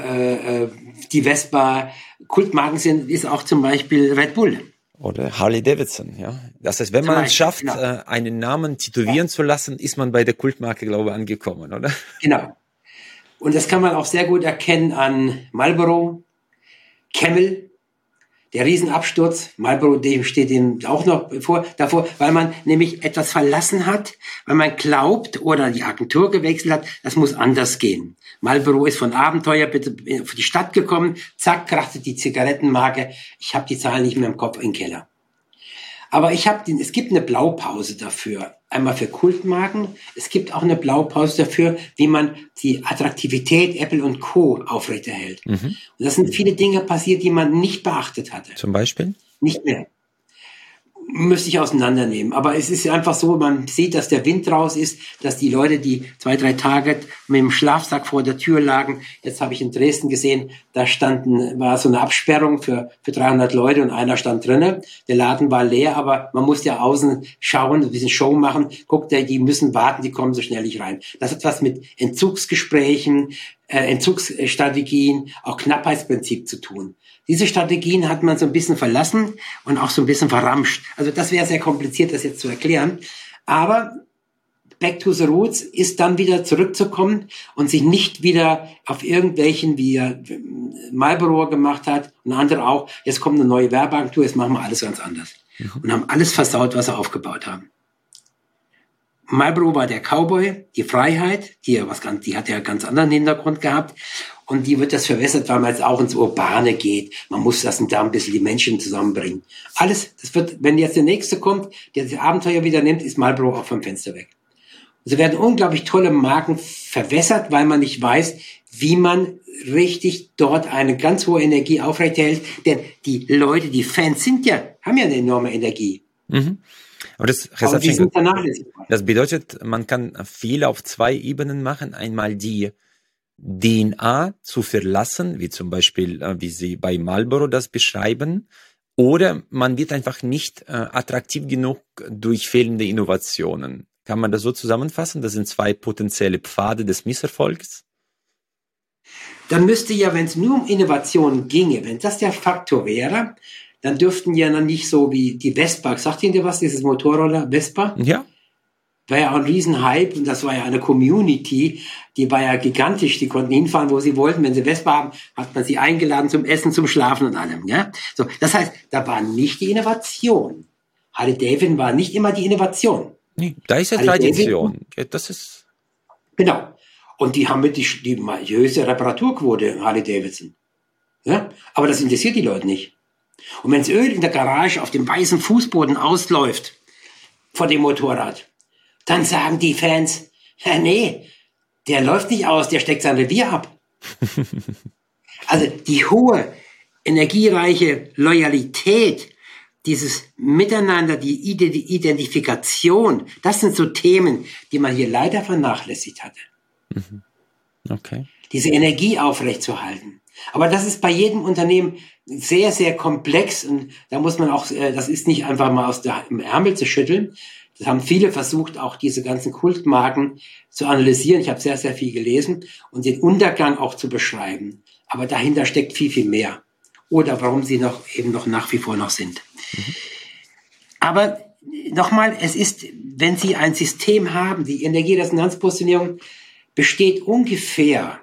die Vespa. Kultmarken ist auch zum Beispiel Red Bull. Oder Harley Davidson, ja. Das heißt, wenn man es schafft, genau, einen Namen tätowieren zu lassen, ist man bei der Kultmarke, glaube ich, angekommen, oder? Genau. Und das kann man auch sehr gut erkennen an Marlboro, Camel, der Riesenabsturz. Marlboro, dem steht ihm auch noch davor, weil man nämlich etwas verlassen hat, weil man glaubt oder die Agentur gewechselt hat, das muss anders gehen. Marlboro ist von Abenteuer bitte für die Stadt gekommen, zack, krachte die Zigarettenmarke. Ich habe die Zahlen nicht mehr im Kopf, im Keller. Aber es gibt eine Blaupause dafür. Einmal für Kultmarken. Es gibt auch eine Blaupause dafür, wie man die Attraktivität Apple und Co. aufrechterhält. Mhm. Und das sind viele Dinge passiert, die man nicht beachtet hatte. Zum Beispiel? Nicht mehr. Müsste ich auseinandernehmen. Aber es ist einfach so, man sieht, dass der Wind raus ist, dass die Leute, die 2-3 Tage mit dem Schlafsack vor der Tür lagen, jetzt habe ich in Dresden gesehen, da war so eine Absperrung für 300 Leute und einer stand drinnen. Der Laden war leer, aber man muss ja außen schauen, ein bisschen Show machen. Guckt, die müssen warten, die kommen so schnell nicht rein. Das hat was mit Entzugsgesprächen, Entzugsstrategien, auch Knappheitsprinzip zu tun. Diese Strategien hat man so ein bisschen verlassen und auch so ein bisschen verramscht. Also das wäre sehr kompliziert, das jetzt zu erklären. Aber Back to the Roots ist dann wieder zurückzukommen und sich nicht wieder auf irgendwelchen, wie Marlboro gemacht hat und andere auch, jetzt kommt eine neue Werbeagentur, jetzt machen wir alles ganz anders. Und haben alles versaut, was sie aufgebaut haben. Marlboro war der Cowboy, die Freiheit, die hat ja einen ganz anderen Hintergrund gehabt. Und die wird das verwässert, weil man jetzt auch ins Urbane geht. Man muss das und da ein bisschen die Menschen zusammenbringen. Alles, das wird, wenn jetzt der Nächste kommt, der das Abenteuer wieder nimmt, ist Marlboro auch vom Fenster weg. Also werden unglaublich tolle Marken verwässert, weil man nicht weiß, wie man richtig dort eine ganz hohe Energie aufrechterhält. Denn die Leute, die Fans haben ja eine enorme Energie. Mhm. Aber das bedeutet, man kann viel auf 2 Ebenen machen. Einmal die DNA zu verlassen, wie zum Beispiel, wie Sie bei Marlboro das beschreiben, oder man wird einfach nicht attraktiv genug durch fehlende Innovationen. Kann man das so zusammenfassen? Das sind 2 potenzielle Pfade des Misserfolgs? Dann müsste ja, wenn es nur um Innovationen ginge, wenn das der Faktor wäre, dann dürften ja noch nicht so wie die Vespa, sagt Ihnen dir was, dieses Motorroller Vespa? Ja. War ja auch ein Riesenhype und das war ja eine Community, die war ja gigantisch, die konnten hinfahren, wo sie wollten. Wenn sie Vespa haben, hat man sie eingeladen zum Essen, zum Schlafen und allem. Ja? So, das heißt, da war nicht die Innovation. Harley Davidson war nicht immer die Innovation. Nee, da ist ja Tradition. Das ist genau. Und die haben die höchste Reparaturquote, Harley Davidson. Ja? Aber das interessiert die Leute nicht. Und wenn das Öl in der Garage auf dem weißen Fußboden ausläuft vor dem Motorrad, dann sagen die Fans, ja, nee, der läuft nicht aus, der steckt sein Revier ab. Also die hohe, energiereiche Loyalität, dieses Miteinander, die Identifikation, das sind so Themen, die man hier leider vernachlässigt hatte. Okay. Diese Energie aufrechtzuerhalten. Aber das ist bei jedem Unternehmen sehr, sehr komplex und da muss man auch, das ist nicht einfach mal aus dem Ärmel zu schütteln. Das haben viele versucht, auch diese ganzen Kultmarken zu analysieren. Ich habe sehr, sehr viel gelesen und den Untergang auch zu beschreiben. Aber dahinter steckt viel, viel mehr. Oder warum sie noch nach wie vor noch sind. Aber nochmal, es ist, wenn Sie ein System haben, die Energieresonanzpositionierung besteht ungefähr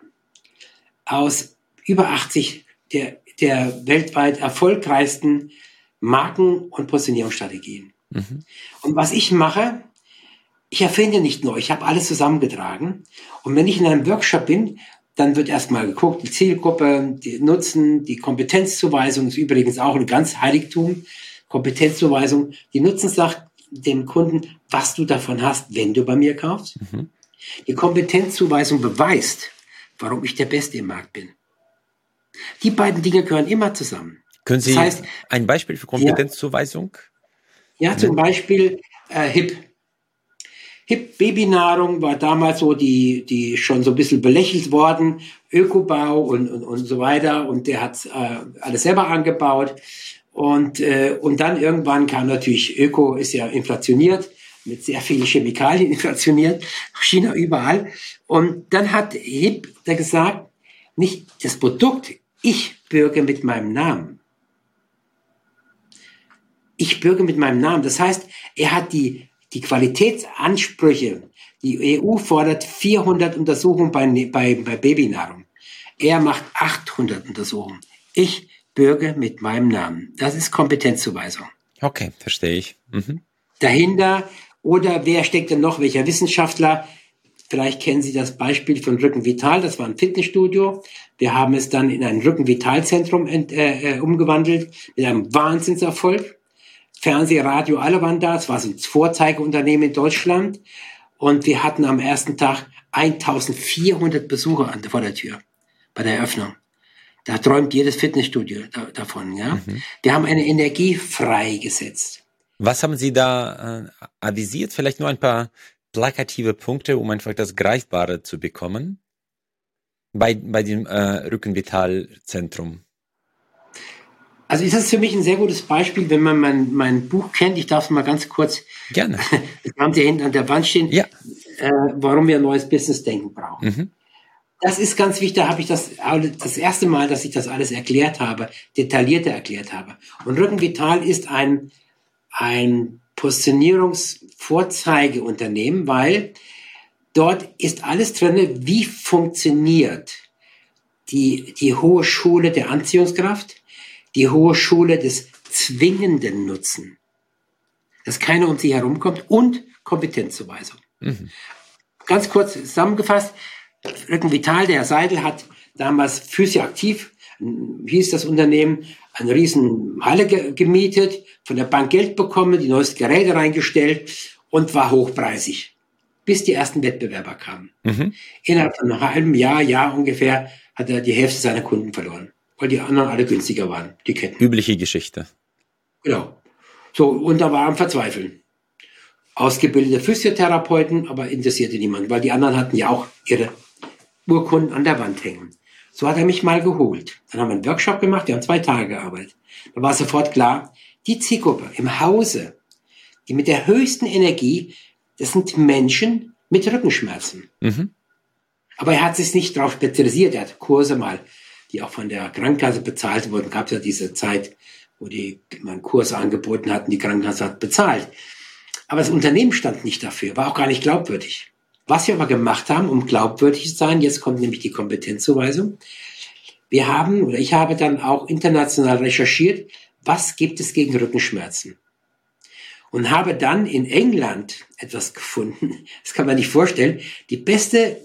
aus über 80 der weltweit erfolgreichsten Marken- und Positionierungsstrategien. Und was ich mache, ich erfinde nicht neu, ich habe alles zusammengetragen. Und wenn ich in einem Workshop bin, dann wird erstmal geguckt, die Zielgruppe, die Nutzen, die Kompetenzzuweisung ist übrigens auch ein ganz Heiligtum. Kompetenzzuweisung, die Nutzen sagt dem Kunden, was du davon hast, wenn du bei mir kaufst. Die Kompetenzzuweisung beweist, warum ich der Beste im Markt bin. Die beiden Dinge gehören immer zusammen. Können Sie Das heißt, ein Beispiel für Kompetenzzuweisung? Ja, zum Beispiel HIP. HIP Babynahrung war damals so die schon so ein bisschen belächelt worden, Ökobau und so weiter. Und der hat alles selber angebaut. Und dann irgendwann kam natürlich, Öko ist ja inflationiert, mit sehr vielen Chemikalien inflationiert, China überall. Und dann hat HIP gesagt, nicht das Produkt, ich bürge mit meinem Namen. Ich bürge mit meinem Namen. Das heißt, er hat die Qualitätsansprüche. Die EU fordert 400 Untersuchungen bei Babynahrung. Er macht 800 Untersuchungen. Ich bürge mit meinem Namen. Das ist Kompetenzzuweisung. Okay, verstehe ich. Dahinter, oder wer steckt denn noch? Welcher Wissenschaftler? Vielleicht kennen Sie das Beispiel von Rückenvital. Das war ein Fitnessstudio. Wir haben es dann in ein Rückenvitalzentrum umgewandelt mit einem Wahnsinnserfolg. Fernseh, Radio, alle waren da. Es war so ein Vorzeigeunternehmen in Deutschland. Und wir hatten am ersten Tag 1400 Besucher vor der Tür bei der Eröffnung. Da träumt jedes Fitnessstudio davon. Ja? Wir haben eine Energie freigesetzt. Was haben Sie da avisiert? Vielleicht nur ein paar plakative Punkte, um einfach das Greifbare zu bekommen bei dem Rückenvital-Zentrum. Also ist das für mich ein sehr gutes Beispiel, wenn man mein Buch kennt. Ich darf es mal ganz kurz. Gerne. Das haben Sie hinten an der Wand stehen. Ja. Warum wir ein neues Business-Denken brauchen. Das ist ganz wichtig. Da habe ich das erste Mal, dass ich das alles erklärt habe, detaillierter erklärt habe. Und Rückenvital ist ein Positionierungsvorzeigeunternehmen, weil dort ist alles drin, wie funktioniert die hohe Schule der Anziehungskraft, die hohe Schule des zwingenden Nutzen, dass keiner um sie herumkommt, und Kompetenzzuweisung. Ganz kurz zusammengefasst, Rückenvital, der Herr Seidel hat damals Physioaktiv, hieß das Unternehmen, eine riesen Halle gemietet, von der Bank Geld bekommen, die neuesten Geräte reingestellt und war hochpreisig, bis die ersten Wettbewerber kamen. Innerhalb von einem halben Jahr ungefähr hat er die Hälfte seiner Kunden verloren, weil die anderen alle günstiger waren, die Ketten. Übliche Geschichte. Genau. So, und da war am Verzweifeln. Ausgebildete Physiotherapeuten, aber interessierte niemand, weil die anderen hatten ja auch ihre Urkunden an der Wand hängen. So hat er mich mal geholt. Dann haben wir einen Workshop gemacht, wir haben 2 Tage gearbeitet. Da war sofort klar, die Zielgruppe im Hause, die mit der höchsten Energie, das sind Menschen mit Rückenschmerzen. Aber er hat sich nicht darauf spezialisiert. Er hat Kurse mal, die auch von der Krankenkasse bezahlt wurden. Gab es ja diese Zeit, wo die mal Kurse angeboten hatten, die Krankenkasse hat bezahlt. Aber das Unternehmen stand nicht dafür, war auch gar nicht glaubwürdig. Was wir aber gemacht haben, um glaubwürdig zu sein, jetzt kommt nämlich die Kompetenzzuweisung. Ich habe dann auch international recherchiert, was gibt es gegen Rückenschmerzen? Und habe dann in England etwas gefunden, das kann man nicht vorstellen, das beste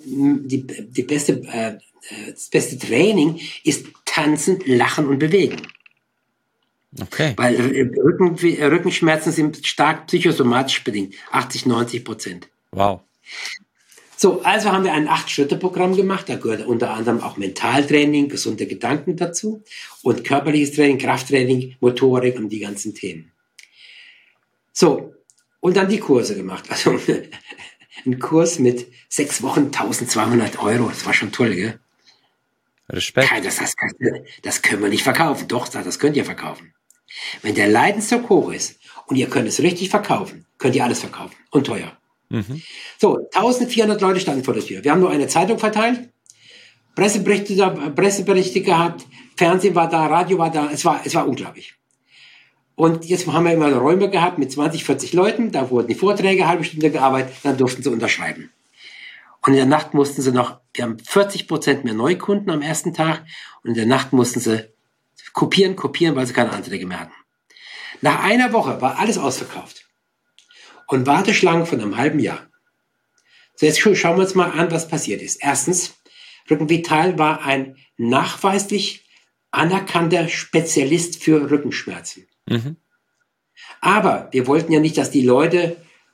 Training ist Tanzen, Lachen und Bewegen. Okay. Weil Rückenschmerzen sind stark psychosomatisch bedingt, 80-90%. Wow. So, also haben wir ein 8-Schritte-Programm gemacht, da gehört unter anderem auch Mentaltraining, gesunde Gedanken dazu und körperliches Training, Krafttraining, Motorik und die ganzen Themen. So, und dann die Kurse gemacht. Also ein Kurs mit 6 Wochen, 1.200 €, das war schon toll, gell? Respekt. Das können wir nicht verkaufen. Doch, das könnt ihr verkaufen. Wenn der Leidensdruck hoch ist und ihr könnt es richtig verkaufen, könnt ihr alles verkaufen. Und teuer. So, 1400 Leute standen vor der Tür. Wir haben nur eine Zeitung verteilt, Presseberichte gehabt, Fernsehen war da, Radio war da. Es war unglaublich. Und jetzt haben wir immer Räume gehabt mit 20, 40 Leuten. Da wurden die Vorträge, halbe Stunde gearbeitet, dann durften sie unterschreiben. Und in der Nacht mussten sie wir haben 40% mehr Neukunden am ersten Tag. Und in der Nacht mussten sie kopieren, weil sie keine Anträge mehr hatten. Nach einer Woche war alles ausverkauft. Und Warteschlangen von einem halben Jahr. So, jetzt schauen wir uns mal an, was passiert ist. Erstens, Rückenvital war ein nachweislich anerkannter Spezialist für Rückenschmerzen. Aber wir wollten ja nicht, dass die Leute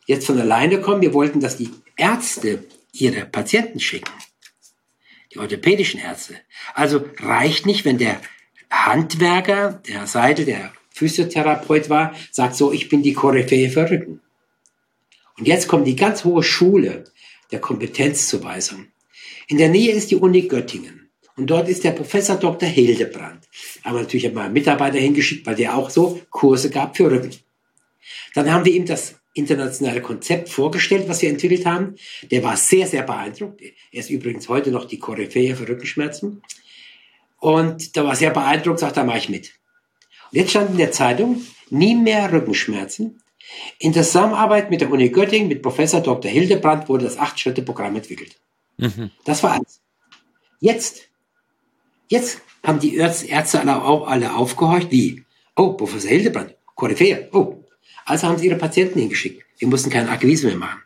jetzt von alleine kommen. Wir wollten, dass die Ärzte ihre Patienten schicken. Die orthopädischen Ärzte. Also reicht nicht, wenn der Handwerker, der Herr Seidel, der Physiotherapeut war, sagt so, ich bin die Koryphäe für Rücken. Und jetzt kommt die ganz hohe Schule der Kompetenzzuweisung. In der Nähe ist die Uni Göttingen. Und dort ist der Professor Dr. Hildebrand. Aber natürlich haben wir einen Mitarbeiter hingeschickt, weil der auch so Kurse gab für Rücken. Dann haben wir ihm das internationale Konzept vorgestellt, was wir entwickelt haben. Der war sehr, sehr beeindruckt. Er ist übrigens heute noch die Koryphäe für Rückenschmerzen. Und da war sehr beeindruckt, sagt, da mache ich mit. Und jetzt stand in der Zeitung, nie mehr Rückenschmerzen. In der Zusammenarbeit mit der Uni Göttingen, mit Professor Dr. Hildebrand, wurde das 8-Schritte-Programm entwickelt. Mhm. Das war alles. Jetzt haben die Ärzte alle aufgehorcht. Wie? Oh, Professor Hildebrand, Koryphäe. Oh. Also haben sie ihre Patienten hingeschickt. Wir mussten keine Akquise mehr machen.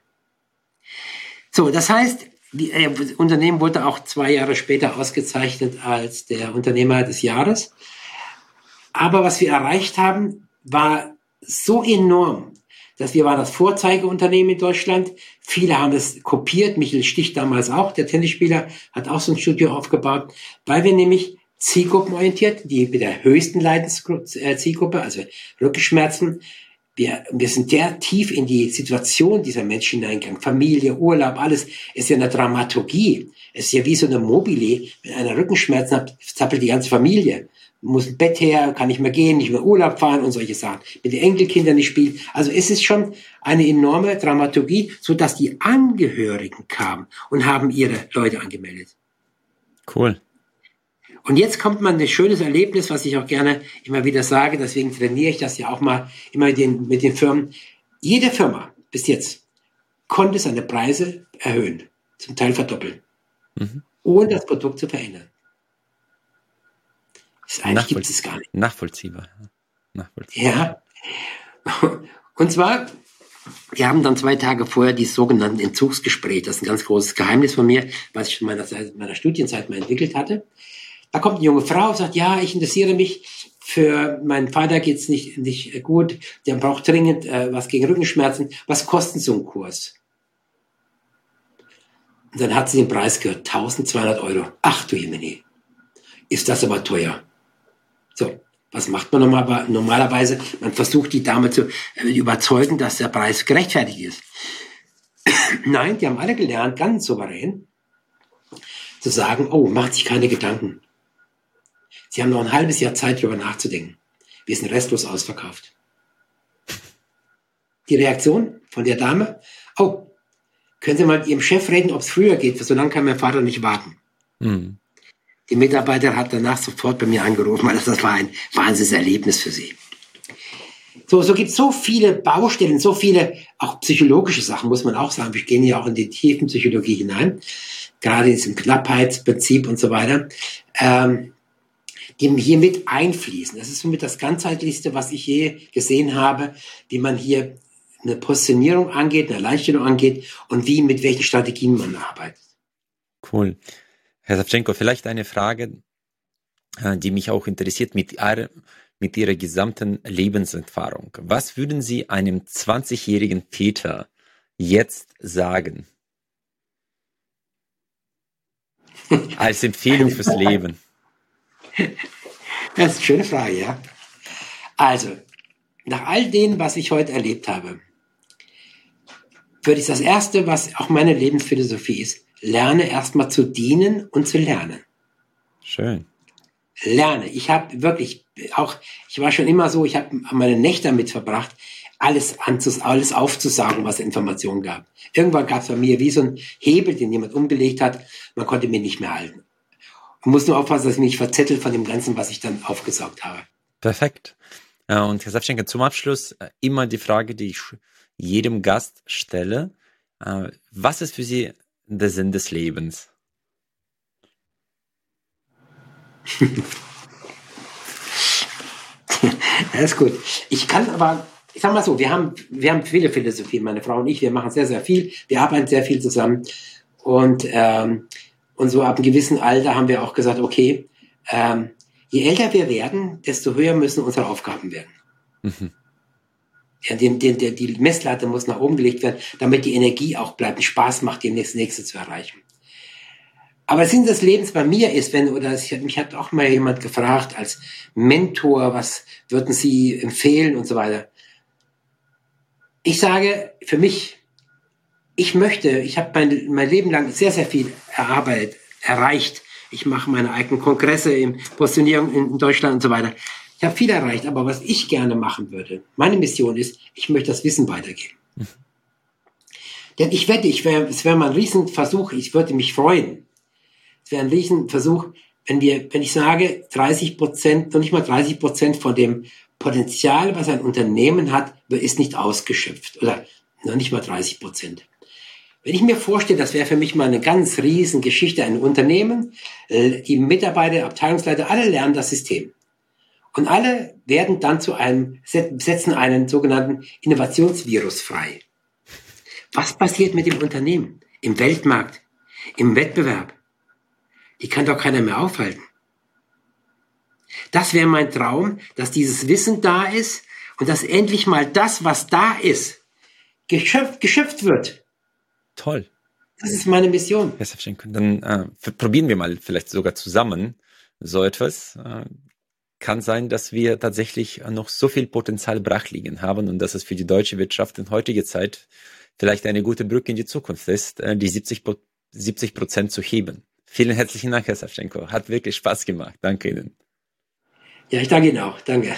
So, das heißt, das Unternehmen wurde auch 2 Jahre später ausgezeichnet als der Unternehmer des Jahres. Aber was wir erreicht haben, war so enorm, dass wir waren das Vorzeigeunternehmen in Deutschland. Viele haben es kopiert. Michael Stich damals auch, der Tennisspieler, hat auch so ein Studio aufgebaut, weil wir nämlich zielgruppenorientiert, die mit der höchsten Leidenszielgruppe, also Rückenschmerzen, wir sind sehr tief in die Situation dieser Menschen hineingegangen. Familie, Urlaub, alles ist ja eine Dramaturgie. Es ist ja wie so eine Mobile. Wenn einer Rückenschmerzen hat, zappelt die ganze Familie. Muss ein Bett her, kann nicht mehr gehen, nicht mehr Urlaub fahren und solche Sachen. Mit den Enkelkindern nicht spielen. Also es ist schon eine enorme Dramaturgie, sodass die Angehörigen kamen und haben ihre Leute angemeldet. Cool. Und jetzt kommt man ein schönes Erlebnis, was ich auch gerne immer wieder sage, deswegen trainiere ich das ja auch mal immer mit den Firmen. Jede Firma bis jetzt konnte seine Preise erhöhen, zum Teil verdoppeln, ohne das Produkt zu verändern. Eigentlich gibt es gar nicht. Nachvollziehbar. Ja. Und zwar, wir haben dann 2 Tage vorher die sogenannten Entzugsgespräche. Das ist ein ganz großes Geheimnis von mir, was ich in meiner Studienzeit mal entwickelt hatte. Da kommt eine junge Frau und sagt, ja, ich interessiere mich für meinen Vater, geht's nicht gut, der braucht dringend was gegen Rückenschmerzen. Was kostet so ein Kurs? Und dann hat sie den Preis gehört, 1.200 Euro. Ach du Jemini, ist das aber teuer. So, was macht man normalerweise? Man versucht die Dame zu überzeugen, dass der Preis gerechtfertigt ist. Nein, die haben alle gelernt, ganz souverän, zu sagen, oh, macht sich keine Gedanken. Sie haben noch ein halbes Jahr Zeit, darüber nachzudenken. Wir sind restlos ausverkauft. Die Reaktion von der Dame, oh, können Sie mal mit Ihrem Chef reden, ob es früher geht, so lange kann mein Vater nicht warten. Mhm. Die Mitarbeiter hat danach sofort bei mir angerufen, weil das war ein Wahnsinnserlebnis für sie. So gibt es so viele Baustellen, so viele auch psychologische Sachen, muss man auch sagen. Wir gehen ja auch in die tiefen Psychologie hinein, gerade in diesem Knappheitsprinzip und so weiter, die hier mit einfließen. Das ist somit das ganzheitlichste, was ich je gesehen habe, wie man hier eine Positionierung angeht, eine Alleinstellung angeht und mit welchen Strategien man arbeitet. Cool. Herr Savchenko, vielleicht eine Frage, die mich auch interessiert mit Ihrer gesamten Lebenserfahrung. Was würden Sie einem 20-jährigen Peter jetzt sagen? Als Empfehlung fürs Leben. Das ist eine schöne Frage, ja. Also, nach all dem, was ich heute erlebt habe, würde ich das Erste, was auch meine Lebensphilosophie ist, lerne erstmal zu dienen und zu lernen. Schön. Lerne. Ich war schon immer so, ich habe meine Nächte damit verbracht, alles aufzusagen, was es Informationen gab. Irgendwann gab es bei mir wie so ein Hebel, den jemand umgelegt hat, man konnte mir nicht mehr halten. Man muss nur aufpassen, dass ich mich nicht verzettel von dem Ganzen, was ich dann aufgesaugt habe. Perfekt. Und Herr Savchenko, zum Abschluss immer die Frage, die ich jedem Gast stelle. Was ist für Sie der Sinn des Lebens? Das ist gut. Ich sag mal so, wir haben viele Philosophien, meine Frau und ich, wir machen sehr, sehr viel, wir arbeiten sehr viel zusammen und so ab einem gewissen Alter haben wir auch gesagt, okay, je älter wir werden, desto höher müssen unsere Aufgaben werden. Mhm. Ja, die Messlatte muss nach oben gelegt werden, damit die Energie auch bleibt, und Spaß macht, die nächste zu erreichen. Aber Sinn des Lebens bei mir ist, mich hat auch mal jemand gefragt als Mentor, was würden Sie empfehlen und so weiter. Ich sage für mich, ich habe mein Leben lang sehr, sehr viel erreicht. Ich mache meine eigenen Kongresse in Positionierung in Deutschland und so weiter. Ich habe viel erreicht, aber was ich gerne machen würde, meine Mission ist, ich möchte das Wissen weitergeben. Denn ich wette, es wäre mal ein Riesenversuch, ich würde mich freuen. Es wäre ein Riesenversuch, wenn ich sage, 30%, noch nicht mal 30% von dem Potenzial, was ein Unternehmen hat, ist nicht ausgeschöpft. Oder noch nicht mal 30%. Wenn ich mir vorstelle, das wäre für mich mal eine ganz riesen Geschichte, ein Unternehmen, die Mitarbeiter, Abteilungsleiter, alle lernen das System. Und alle werden dann setzen einen sogenannten Innovationsvirus frei. Was passiert mit dem Unternehmen? Im Weltmarkt, im Wettbewerb? Die kann doch keiner mehr aufhalten. Das wäre mein Traum, dass dieses Wissen da ist und dass endlich mal das, was da ist, geschöpft wird. Toll. Das ist meine Mission. Dann probieren wir mal vielleicht sogar zusammen so etwas. Kann sein, dass wir tatsächlich noch so viel Potenzial brach liegen haben und dass es für die deutsche Wirtschaft in heutiger Zeit vielleicht eine gute Brücke in die Zukunft ist, die 70% zu heben. Vielen herzlichen Dank, Herr Savchenko. Hat wirklich Spaß gemacht. Danke Ihnen. Ja, ich danke Ihnen auch. Danke.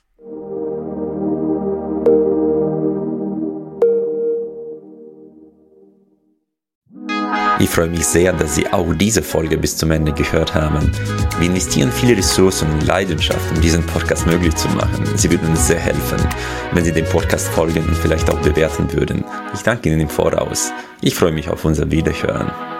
Ich freue mich sehr, dass Sie auch diese Folge bis zum Ende gehört haben. Wir investieren viele Ressourcen und Leidenschaft, um diesen Podcast möglich zu machen. Sie würden uns sehr helfen, wenn Sie dem Podcast folgen und vielleicht auch bewerten würden. Ich danke Ihnen im Voraus. Ich freue mich auf unser Wiederhören.